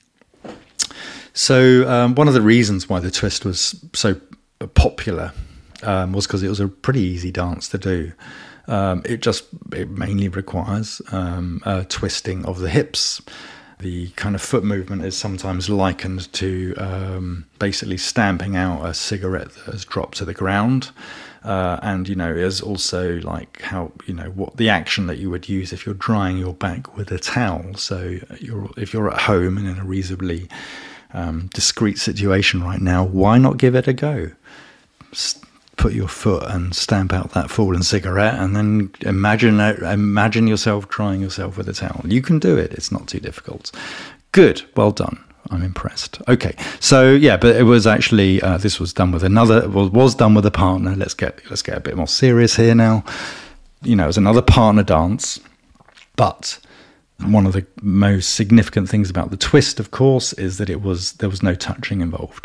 So um, one of the reasons why the twist was so popular um, was because it was a pretty easy dance to do. Um, it just it mainly requires um, a twisting of the hips. The kind of foot movement is sometimes likened to um, basically stamping out a cigarette that has dropped to the ground. Uh, and, you know, is also like how, you know, what the action that you would use if you're drying your back with a towel. So you're, if you're at home and in a reasonably um, discreet situation right now, why not give it a go? S- put your foot and stamp out that fallen cigarette, and then imagine imagine yourself drying yourself with a towel. You can do it. It's not too difficult. Good. Well done. I'm impressed. Okay, so yeah, but it was actually uh, this was done with another was was done with a partner. Let's get let's get a bit more serious here now. You know, it was another partner dance, but one of the most significant things about the twist, of course, is that it was there was no touching involved.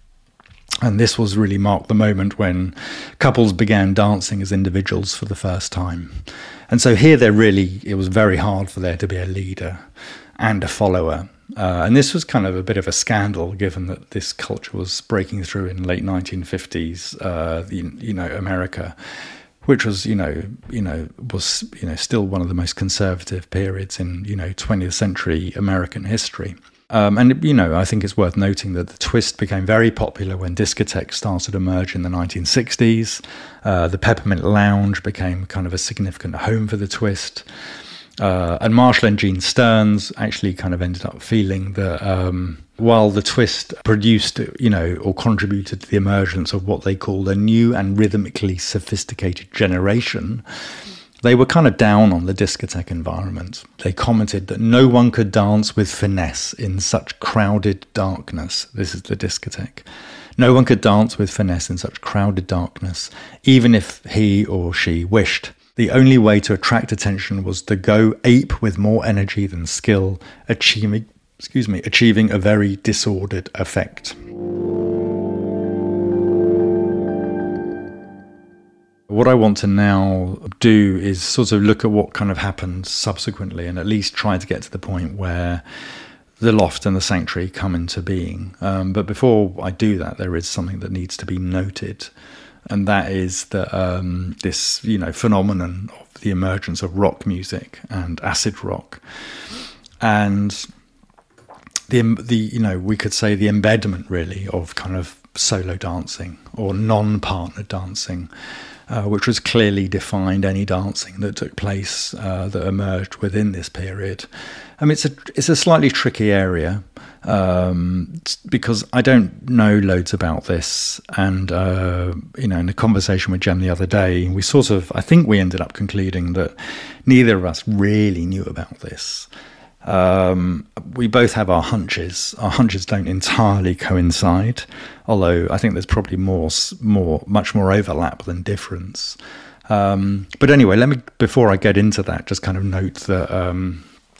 And this was really marked the moment when couples began dancing as individuals for the first time. And so here they're really, it was very hard for there to be a leader and a follower. Uh, and this was kind of a bit of a scandal, given that this culture was breaking through in late nineteen fifties, uh, the, you know, America, which was, you know, you know, was, you know, still one of the most conservative periods in, you know, twentieth century American history. Um, and, you know, I think it's worth noting that the twist became very popular when discotheques started to emerge in the nineteen sixties. Uh, the Peppermint Lounge became kind of a significant home for the twist. Uh, and Marshall and Gene Stearns actually kind of ended up feeling that um, while the twist produced, you know, or contributed to the emergence of what they called a new and rhythmically sophisticated generation, they were kind of down on the discotheque environment. They commented that no one could dance with finesse in such crowded darkness. This is the discotheque. No one could dance with finesse in such crowded darkness, even if he or she wished. The only way to attract attention was to go ape with more energy than skill, achieving, excuse me, achieving a very disordered effect. What I want to now do is sort of look at what kind of happened subsequently and at least try to get to the point where the loft and the sanctuary come into being. Um, but before I do that, there is something that needs to be noted. And that is that um, this, you know, phenomenon of the emergence of rock music and acid rock, and the the you know we could say the embedment really of kind of solo dancing or non-partner dancing, uh, which was clearly defined any dancing that took place uh, that emerged within this period. I mean, it's a it's a slightly tricky area. Um, because I don't know loads about this, and uh, you know, in a conversation with Jem the other day, we sort of, I think we ended up concluding that neither of us really knew about this. Um, we both have our hunches. Our hunches don't entirely coincide, although I think there's probably more, more, much more overlap than difference. Um, but anyway, let me, before I get into that, just kind of note that. Um,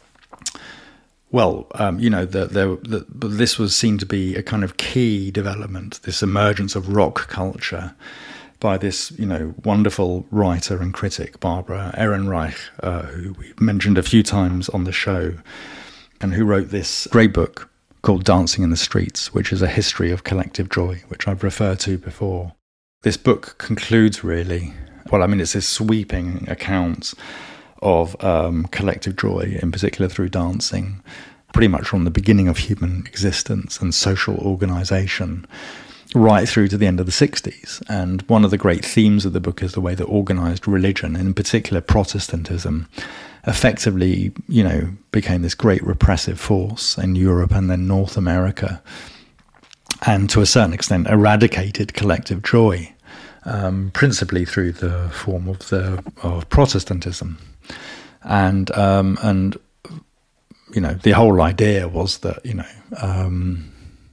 Well, um, you know, the, the, the, this was seen to be a kind of key development, this emergence of rock culture by this, you know, wonderful writer and critic, Barbara Ehrenreich, uh, who we've mentioned a few times on the show, and who wrote this great book called Dancing in the Streets, which is a history of collective joy, which I've referred to before. This book concludes really, well, I mean, it's this sweeping account of um, collective joy, in particular through dancing, pretty much from the beginning of human existence and social organisation, right through to the end of the sixties. And one of the great themes of the book is the way that organised religion, and in particular Protestantism, effectively, you know, became this great repressive force in Europe and then North America, and to a certain extent eradicated collective joy, um, principally through the form of the of Protestantism. And um, and you know, the whole idea was that, you know, um,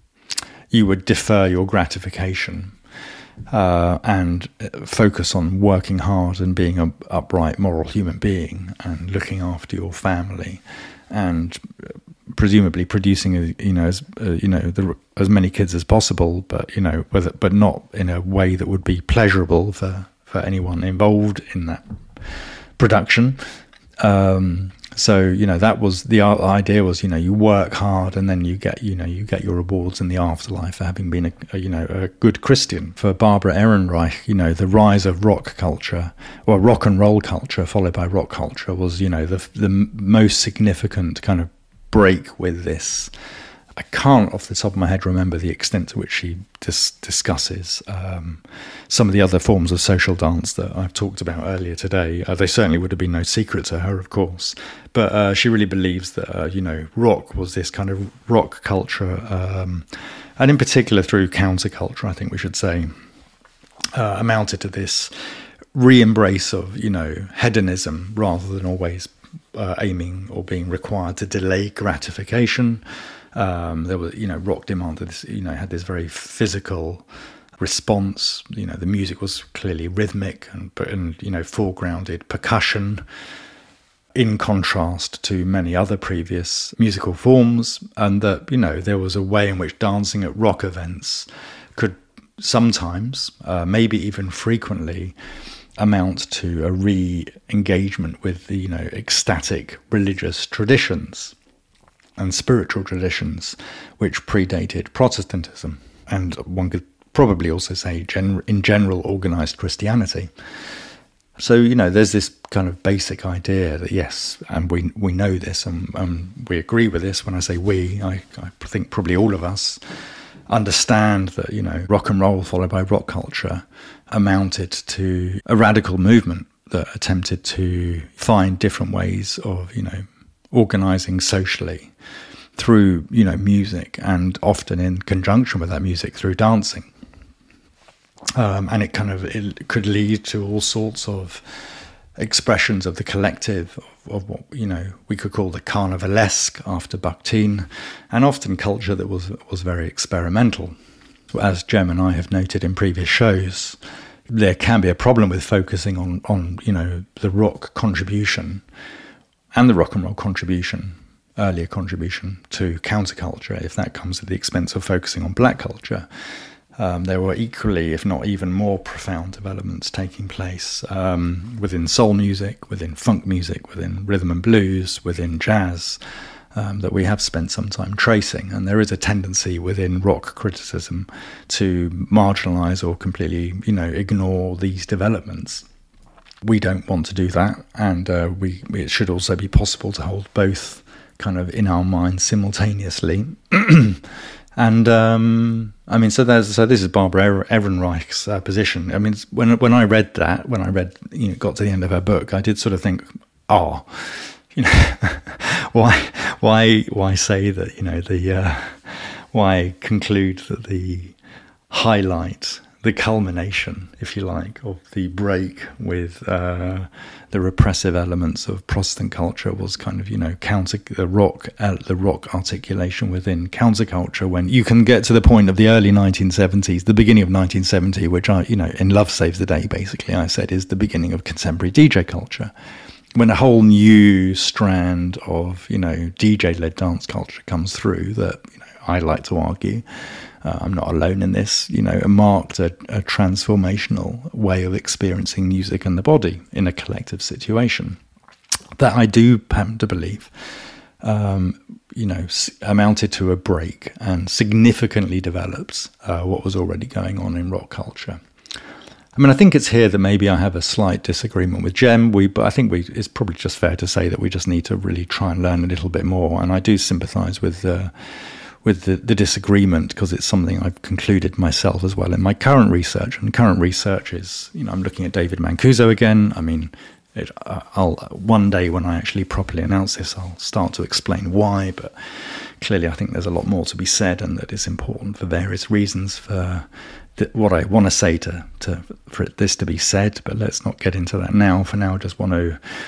you would defer your gratification uh, and focus on working hard and being an upright, moral human being and looking after your family and presumably producing, you know, as uh, you know, the, as many kids as possible, but you know, whether, but not in a way that would be pleasurable for for anyone involved in that production. Um, so you know, that was the idea. Was, you know, you work hard and then you get, you know, you get your rewards in the afterlife for having been a, a you know a good Christian. For Barbara Ehrenreich, you know, the rise of rock culture, or rock and roll culture, followed by rock culture, was, you know, the the most significant kind of break with this. I can't off the top of my head remember the extent to which she dis- discusses um, some of the other forms of social dance that I've talked about earlier today. Uh, they certainly would have been no secret to her, of course, but uh, she really believes that uh, you know, rock was this kind of rock culture, um, and in particular through counterculture, I think we should say, uh, amounted to this re-embrace of, you know, hedonism rather than always uh, aiming or being required to delay gratification. Um, there was, you know, rock demanded this, you know, had this very physical response. You know, the music was clearly rhythmic and, and you know, foregrounded percussion, in contrast to many other previous musical forms, and that, you know, there was a way in which dancing at rock events could sometimes, uh, maybe even frequently, amount to a re-engagement with the, you know, ecstatic religious traditions and spiritual traditions which predated Protestantism, and one could probably also say gen- in general organised Christianity. So, you know, there's this kind of basic idea that, yes, and we we know this and, and we agree with this. When I say we, I, I think probably all of us understand that, you know, rock and roll followed by rock culture amounted to a radical movement that attempted to find different ways of, you know, organising socially through, you know, music, and often in conjunction with that music through dancing. Um, and it kind of it could lead to all sorts of expressions of the collective, of, of what, you know, we could call the carnivalesque after Bakhtin, and often culture that was was very experimental. As Jem and I have noted in previous shows, there can be a problem with focusing on, on you know, the rock contribution and the rock and roll contribution, earlier contribution to counterculture, if that comes at the expense of focusing on black culture. Um, there were equally, if not even more profound developments taking place um, within soul music, within funk music, within rhythm and blues, within jazz, um, that we have spent some time tracing. And there is a tendency within rock criticism to marginalise or completely, you know, ignore these developments. We don't want to do that, and uh, we it should also be possible to hold both kind of in our minds simultaneously. And um, I mean, so there's so this is Barbara Ehrenreich's uh, position. I mean, when when I read that, when I read, you know, got to the end of her book, I did sort of think, oh, you know, why why why say that, you know, the uh, why conclude that the highlight, the culmination, if you like, of the break with uh, the repressive elements of Protestant culture was kind of, you know, counter the rock, uh, the rock articulation within counterculture. When you can get to the point of the early nineteen seventies, the beginning of nineteen seventy, which I, you know, in Love Saves the Day, basically, I said is the beginning of contemporary D J culture, when a whole new strand of, you know, D J-led dance culture comes through that, you know, I like to argue, Uh, I'm not alone in this, you know, marked a, a transformational way of experiencing music and the body in a collective situation. That I do happen to believe, um, you know, s- amounted to a break and significantly developed uh, what was already going on in rock culture. I mean, I think it's here that maybe I have a slight disagreement with Jem. We, but I think we, it's probably just fair to say that we just need to really try and learn a little bit more. And I do sympathise with uh, with the, the disagreement, because it's something I've concluded myself as well in my current research. And current research is, you know, I'm looking at David Mancuso again. I mean, it, I'll one day when I actually properly announce this, I'll start to explain why. But clearly, I think there's a lot more to be said, and that it's important for various reasons for the, what I want to say to, to for this to be said. But let's not get into that now. For now, I just want to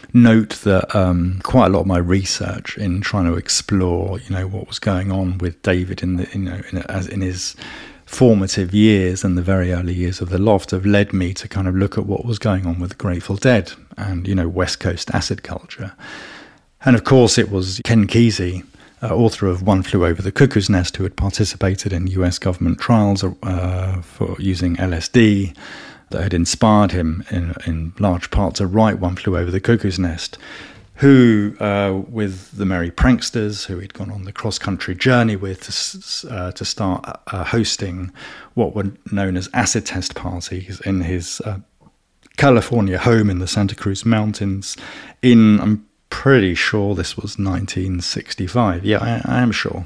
note that um, quite a lot of my research in trying to explore, you know, what was going on with David in the, you know, in, as in his formative years and the very early years of the Loft have led me to kind of look at what was going on with the Grateful Dead and, you know, West Coast acid culture. And of course, it was Ken Kesey, uh, author of One Flew Over the Cuckoo's Nest, who had participated in U S government trials uh, for using L S D, that had inspired him in, in large part to write One Flew Over the Cuckoo's Nest, who, uh, with the Merry Pranksters, who he'd gone on the cross-country journey with to, uh, to start uh, hosting what were known as acid test parties in his uh, California home in the Santa Cruz Mountains in, I'm pretty sure this was nineteen sixty-five. Yeah, I, I am sure.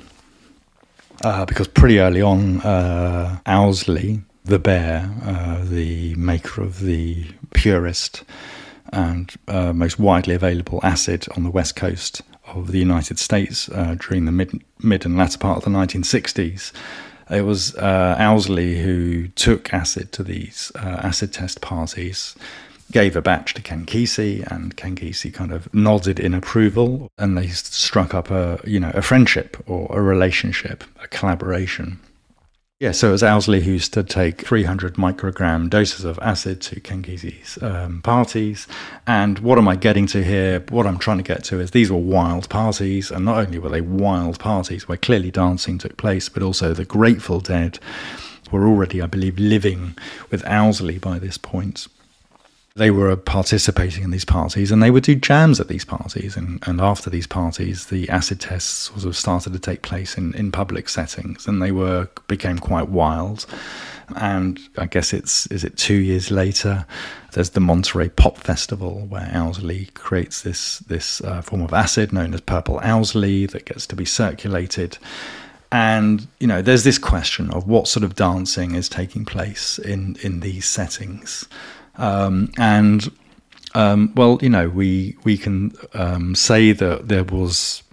Uh, because pretty early on, uh, Owsley, the Bear, uh, the maker of the purest and uh, most widely available acid on the west coast of the United States uh, during the mid, mid and latter part of the nineteen sixties, it was uh, Owsley who took acid to these uh, acid test parties, gave a batch to Ken Kesey, and Ken Kesey kind of nodded in approval, and they struck up a, you know, a friendship or a relationship, a collaboration. Yeah, so it was Owsley who used to take three hundred microgram doses of acid to Ken Kesey's um, parties. And what am I getting to here? What I'm trying to get to is these were wild parties, and not only were they wild parties where clearly dancing took place, but also the Grateful Dead were already, I believe, living with Owsley by this point. They were participating in these parties, and they would do jams at these parties. And, and after these parties, the acid tests sort of started to take place in, in public settings, and they were became quite wild. And I guess it's, is it two years later, there's the Monterey Pop Festival where Owsley creates this, this uh, form of acid known as Purple Owsley that gets to be circulated. And, you know, there's this question of what sort of dancing is taking place in, in these settings. Um, and, um, well, you know, we we can um, say that there was,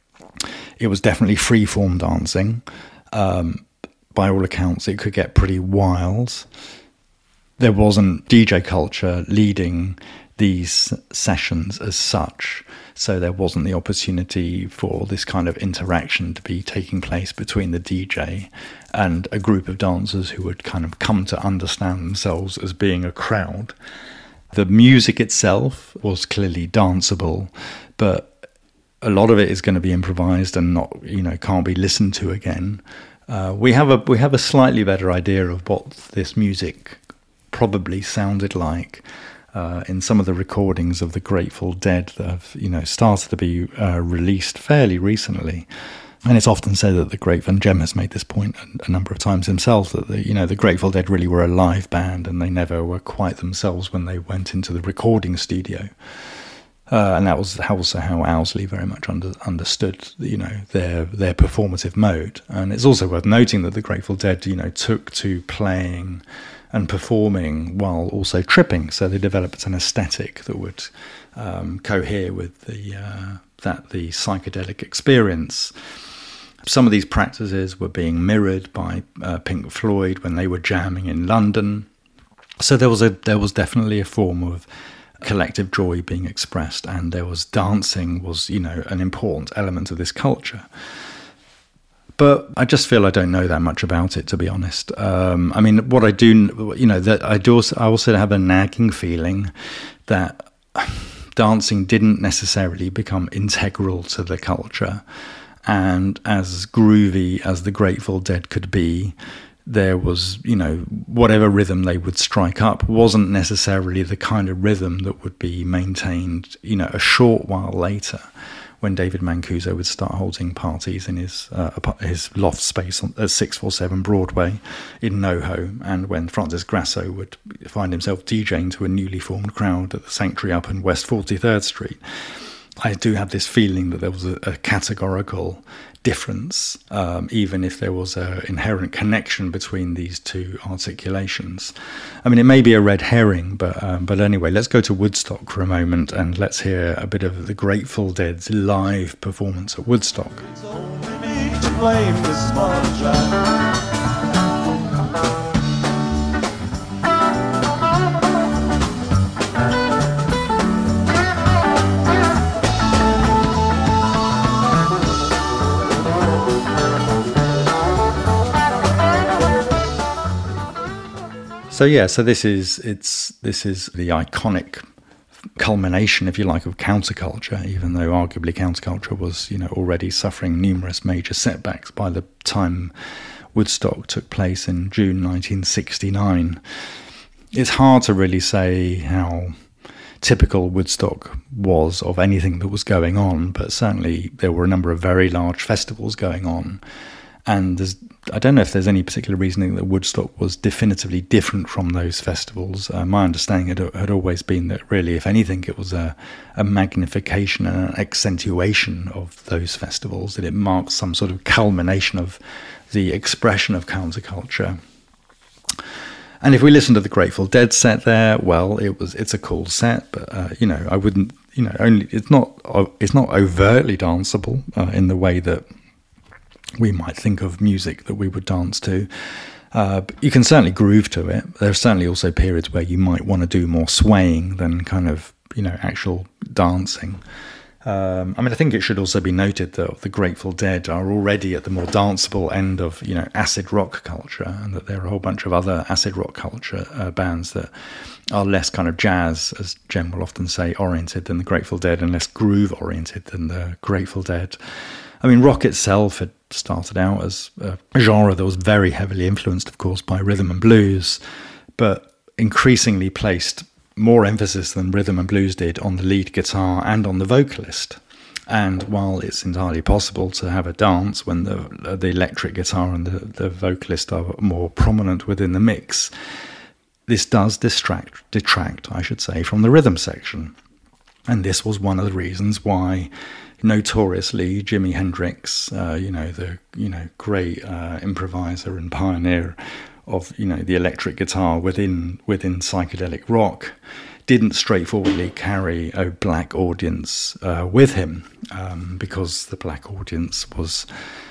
it was definitely free-form dancing. Um, by all accounts, it could get pretty wild. There wasn't D J culture leading these sessions as such, so there wasn't the opportunity for this kind of interaction to be taking place between the D J and a group of dancers who would kind of come to understand themselves as being a crowd. The music itself was clearly danceable, but a lot of it is going to be improvised and not, you know, can't be listened to again. Uh, we have a we have a slightly better idea of what this music probably sounded like Uh, in some of the recordings of the Grateful Dead that have, you know, started to be uh, released fairly recently. And it's often said that the great Van Gem has made this point a, a number of times himself, that the, you know, the Grateful Dead really were a live band and they never were quite themselves when they went into the recording studio. Uh, and that was also how Owsley very much under, understood, you know, their their performative mode. And it's also worth noting that the Grateful Dead, you know, took to playing and performing while also tripping, so they developed an aesthetic that would um, cohere with the uh, that the psychedelic experience. Some of these practices were being mirrored by uh, Pink Floyd when they were jamming in London. So there was a there was definitely a form of collective joy being expressed, and there was dancing was, you know, an important element of this culture. But I just feel I don't know that much about it, to be honest. Um, I mean, what I do, you know, that I do also, I also have a nagging feeling that dancing didn't necessarily become integral to the culture. And as groovy as the Grateful Dead could be, there was, you know, whatever rhythm they would strike up wasn't necessarily the kind of rhythm that would be maintained, you know, a short while later, when David Mancuso would start holding parties in his uh, his loft space at six forty-seven Broadway in NoHo, and when Francis Grasso would find himself DJing to a newly formed crowd at the Sanctuary up in West forty-third Street. I do have this feeling that there was a, a categorical difference, um, even if there was an inherent connection between these two articulations. I mean, it may be a red herring, but um, but anyway, let's go to Woodstock for a moment and let's hear a bit of the Grateful Dead's live performance at Woodstock. It's only me to blame, this small child. so yeah, so this is it's this is the iconic culmination, if you like, of counterculture, even though arguably counterculture was, you know, already suffering numerous major setbacks by the time Woodstock took place in June nineteen sixty-nine. It's hard to really say how typical Woodstock was of anything that was going on, but certainly there were a number of very large festivals going on. And there's, I don't know if there's any particular reasoning that Woodstock was definitively different from those festivals. Uh, my understanding had, had always been that really, if anything, it was a, a magnification and an accentuation of those festivals, that it marked some sort of culmination of the expression of counterculture. And if we listen to the Grateful Dead set there, well, it was it's a cool set, but uh, you know, I wouldn't, you know, only it's not it's not overtly danceable uh, in the way that we might think of music that we would dance to. Uh, but you can certainly groove to it. There are certainly also periods where you might want to do more swaying than kind of, you know, actual dancing. Um, I mean, I think it should also be noted that the Grateful Dead are already at the more danceable end of, you know, acid rock culture, and that there are a whole bunch of other acid rock culture uh, bands that are less kind of jazz, as Jem will often say, oriented than the Grateful Dead, and less groove oriented than the Grateful Dead. I mean, rock itself had started out as a genre that was very heavily influenced, of course, by rhythm and blues, but increasingly placed more emphasis than rhythm and blues did on the lead guitar and on the vocalist. And while it's entirely possible to have a dance when the the electric guitar and the, the vocalist are more prominent within the mix, this does distract, detract, I should say, from the rhythm section. And this was one of the reasons why, notoriously, Jimi Hendrix, uh, you know, the you know great uh, improviser and pioneer of, you know, the electric guitar within within psychedelic rock, didn't straightforwardly carry a black audience uh, with him, um, because the black audience was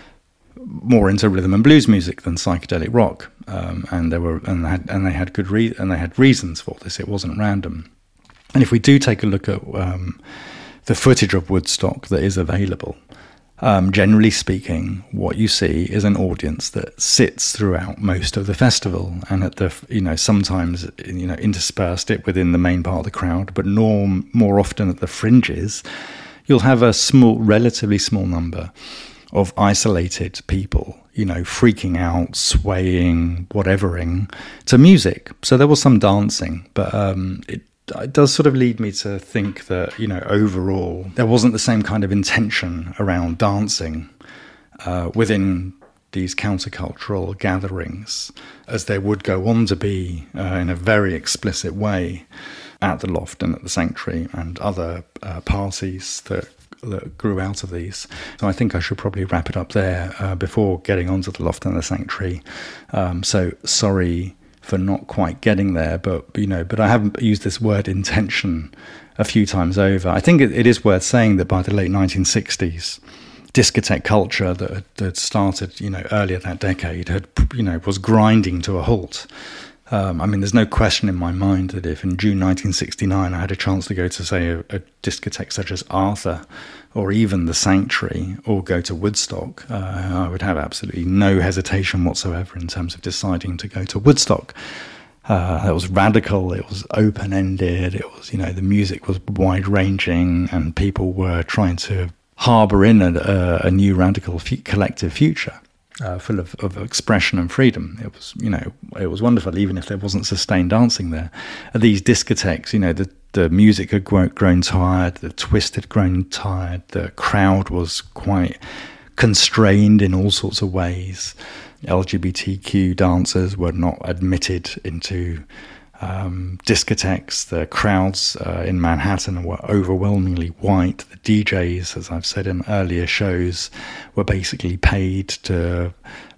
more into rhythm and blues music than psychedelic rock, um, and they were and they had and they had good re- and they had reasons for this. It wasn't random. And if we do take a look at um, the footage of Woodstock that is available, um, generally speaking, what you see is an audience that sits throughout most of the festival, and at the, you know, sometimes, you know, interspersed it within the main part of the crowd, but norm, more often at the fringes, you'll have a small, relatively small number of isolated people, you know, freaking out, swaying, whatevering to music. So there was some dancing, but um, it It does sort of lead me to think that, you know, overall, there wasn't the same kind of intention around dancing uh, within these countercultural gatherings as there would go on to be uh, in a very explicit way at the Loft and at the Sanctuary and other uh, parties that, that grew out of these. So I think I should probably wrap it up there uh, before getting onto the Loft and the Sanctuary. Um, so sorry for not quite getting there, but you know, but I haven't used this word intention a few times over. I think it, it is worth saying that by the late nineteen sixties, discotheque culture that had, that started, you know, earlier that decade had, you know, was grinding to a halt. Um, I mean, there's no question in my mind that if in June nineteen sixty-nine I had a chance to go to, say, a, a discotheque such as Arthur or even the Sanctuary or go to Woodstock, uh, I would have absolutely no hesitation whatsoever in terms of deciding to go to Woodstock. Uh, it was radical, it was open-ended, it was, you know, the music was wide-ranging and people were trying to harbour in a, a, a new radical f- collective future. Uh, full of, of expression and freedom. It was, you know, it was wonderful, even if there wasn't sustained dancing there. At these discotheques, you know, the, the music had grown, grown tired, the twist had grown tired, the crowd was quite constrained in all sorts of ways. L G B T Q dancers were not admitted into um, discotheques. The crowds uh, in Manhattan were overwhelmingly white. The D Js, as I've said in earlier shows, were basically paid to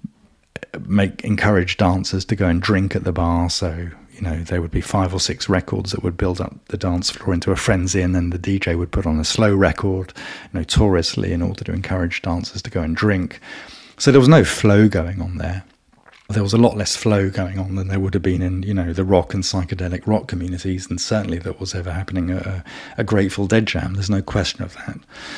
make encourage dancers to go and drink at the bar. So, you know, there would be five or six records that would build up the dance floor into a frenzy, and then the D J would put on a slow record, notoriously, in order to encourage dancers to go and drink. So there was no flow going on there. There was a lot less flow going on than there would have been in, you know, the rock and psychedelic rock communities, and certainly that was ever happening at a, a Grateful Dead jam. There's no question of that.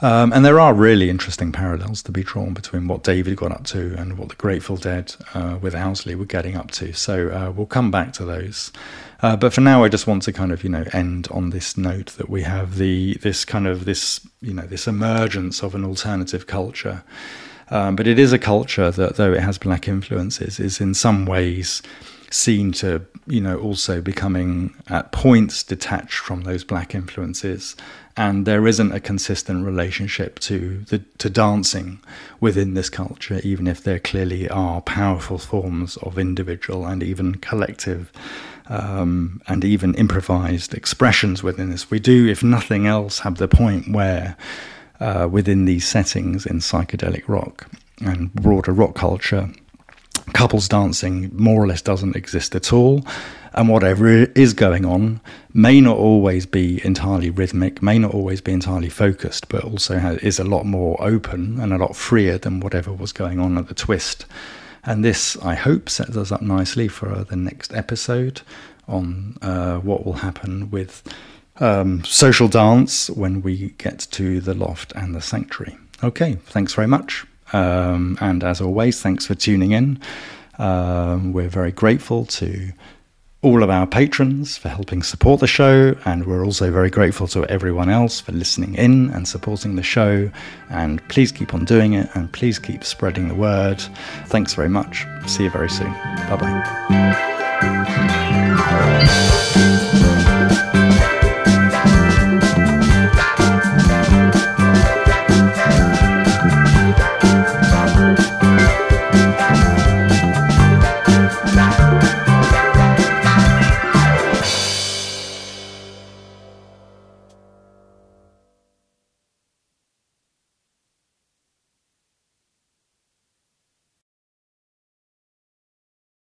Um, and there are really interesting parallels to be drawn between what David got up to and what the Grateful Dead uh, with Owsley were getting up to. So uh, we'll come back to those. Uh, but for now, I just want to kind of, you know, end on this note that we have the this kind of this, you know, this emergence of an alternative culture. Um, but it is a culture that, though it has black influences, is in some ways seen to, you know, also becoming at points detached from those black influences. And there isn't a consistent relationship to the to dancing within this culture, even if there clearly are powerful forms of individual and even collective um, and even improvised expressions within this. We do, if nothing else, have the point where uh, within these settings in psychedelic rock and broader rock culture, couples dancing more or less doesn't exist at all. And whatever is going on may not always be entirely rhythmic, may not always be entirely focused, but also has, is a lot more open and a lot freer than whatever was going on at the twist. And this, I hope, sets us up nicely for uh, the next episode on uh, what will happen with um, social dance when we get to the Loft and the Sanctuary. Okay, thanks very much. Um, and as always, thanks for tuning in. Um, we're very grateful to all of our patrons for helping support the show, and we're also very grateful to everyone else for listening in and supporting the show. And please keep on doing it, and please keep spreading the word. Thanks very much. See you very soon. Bye-bye.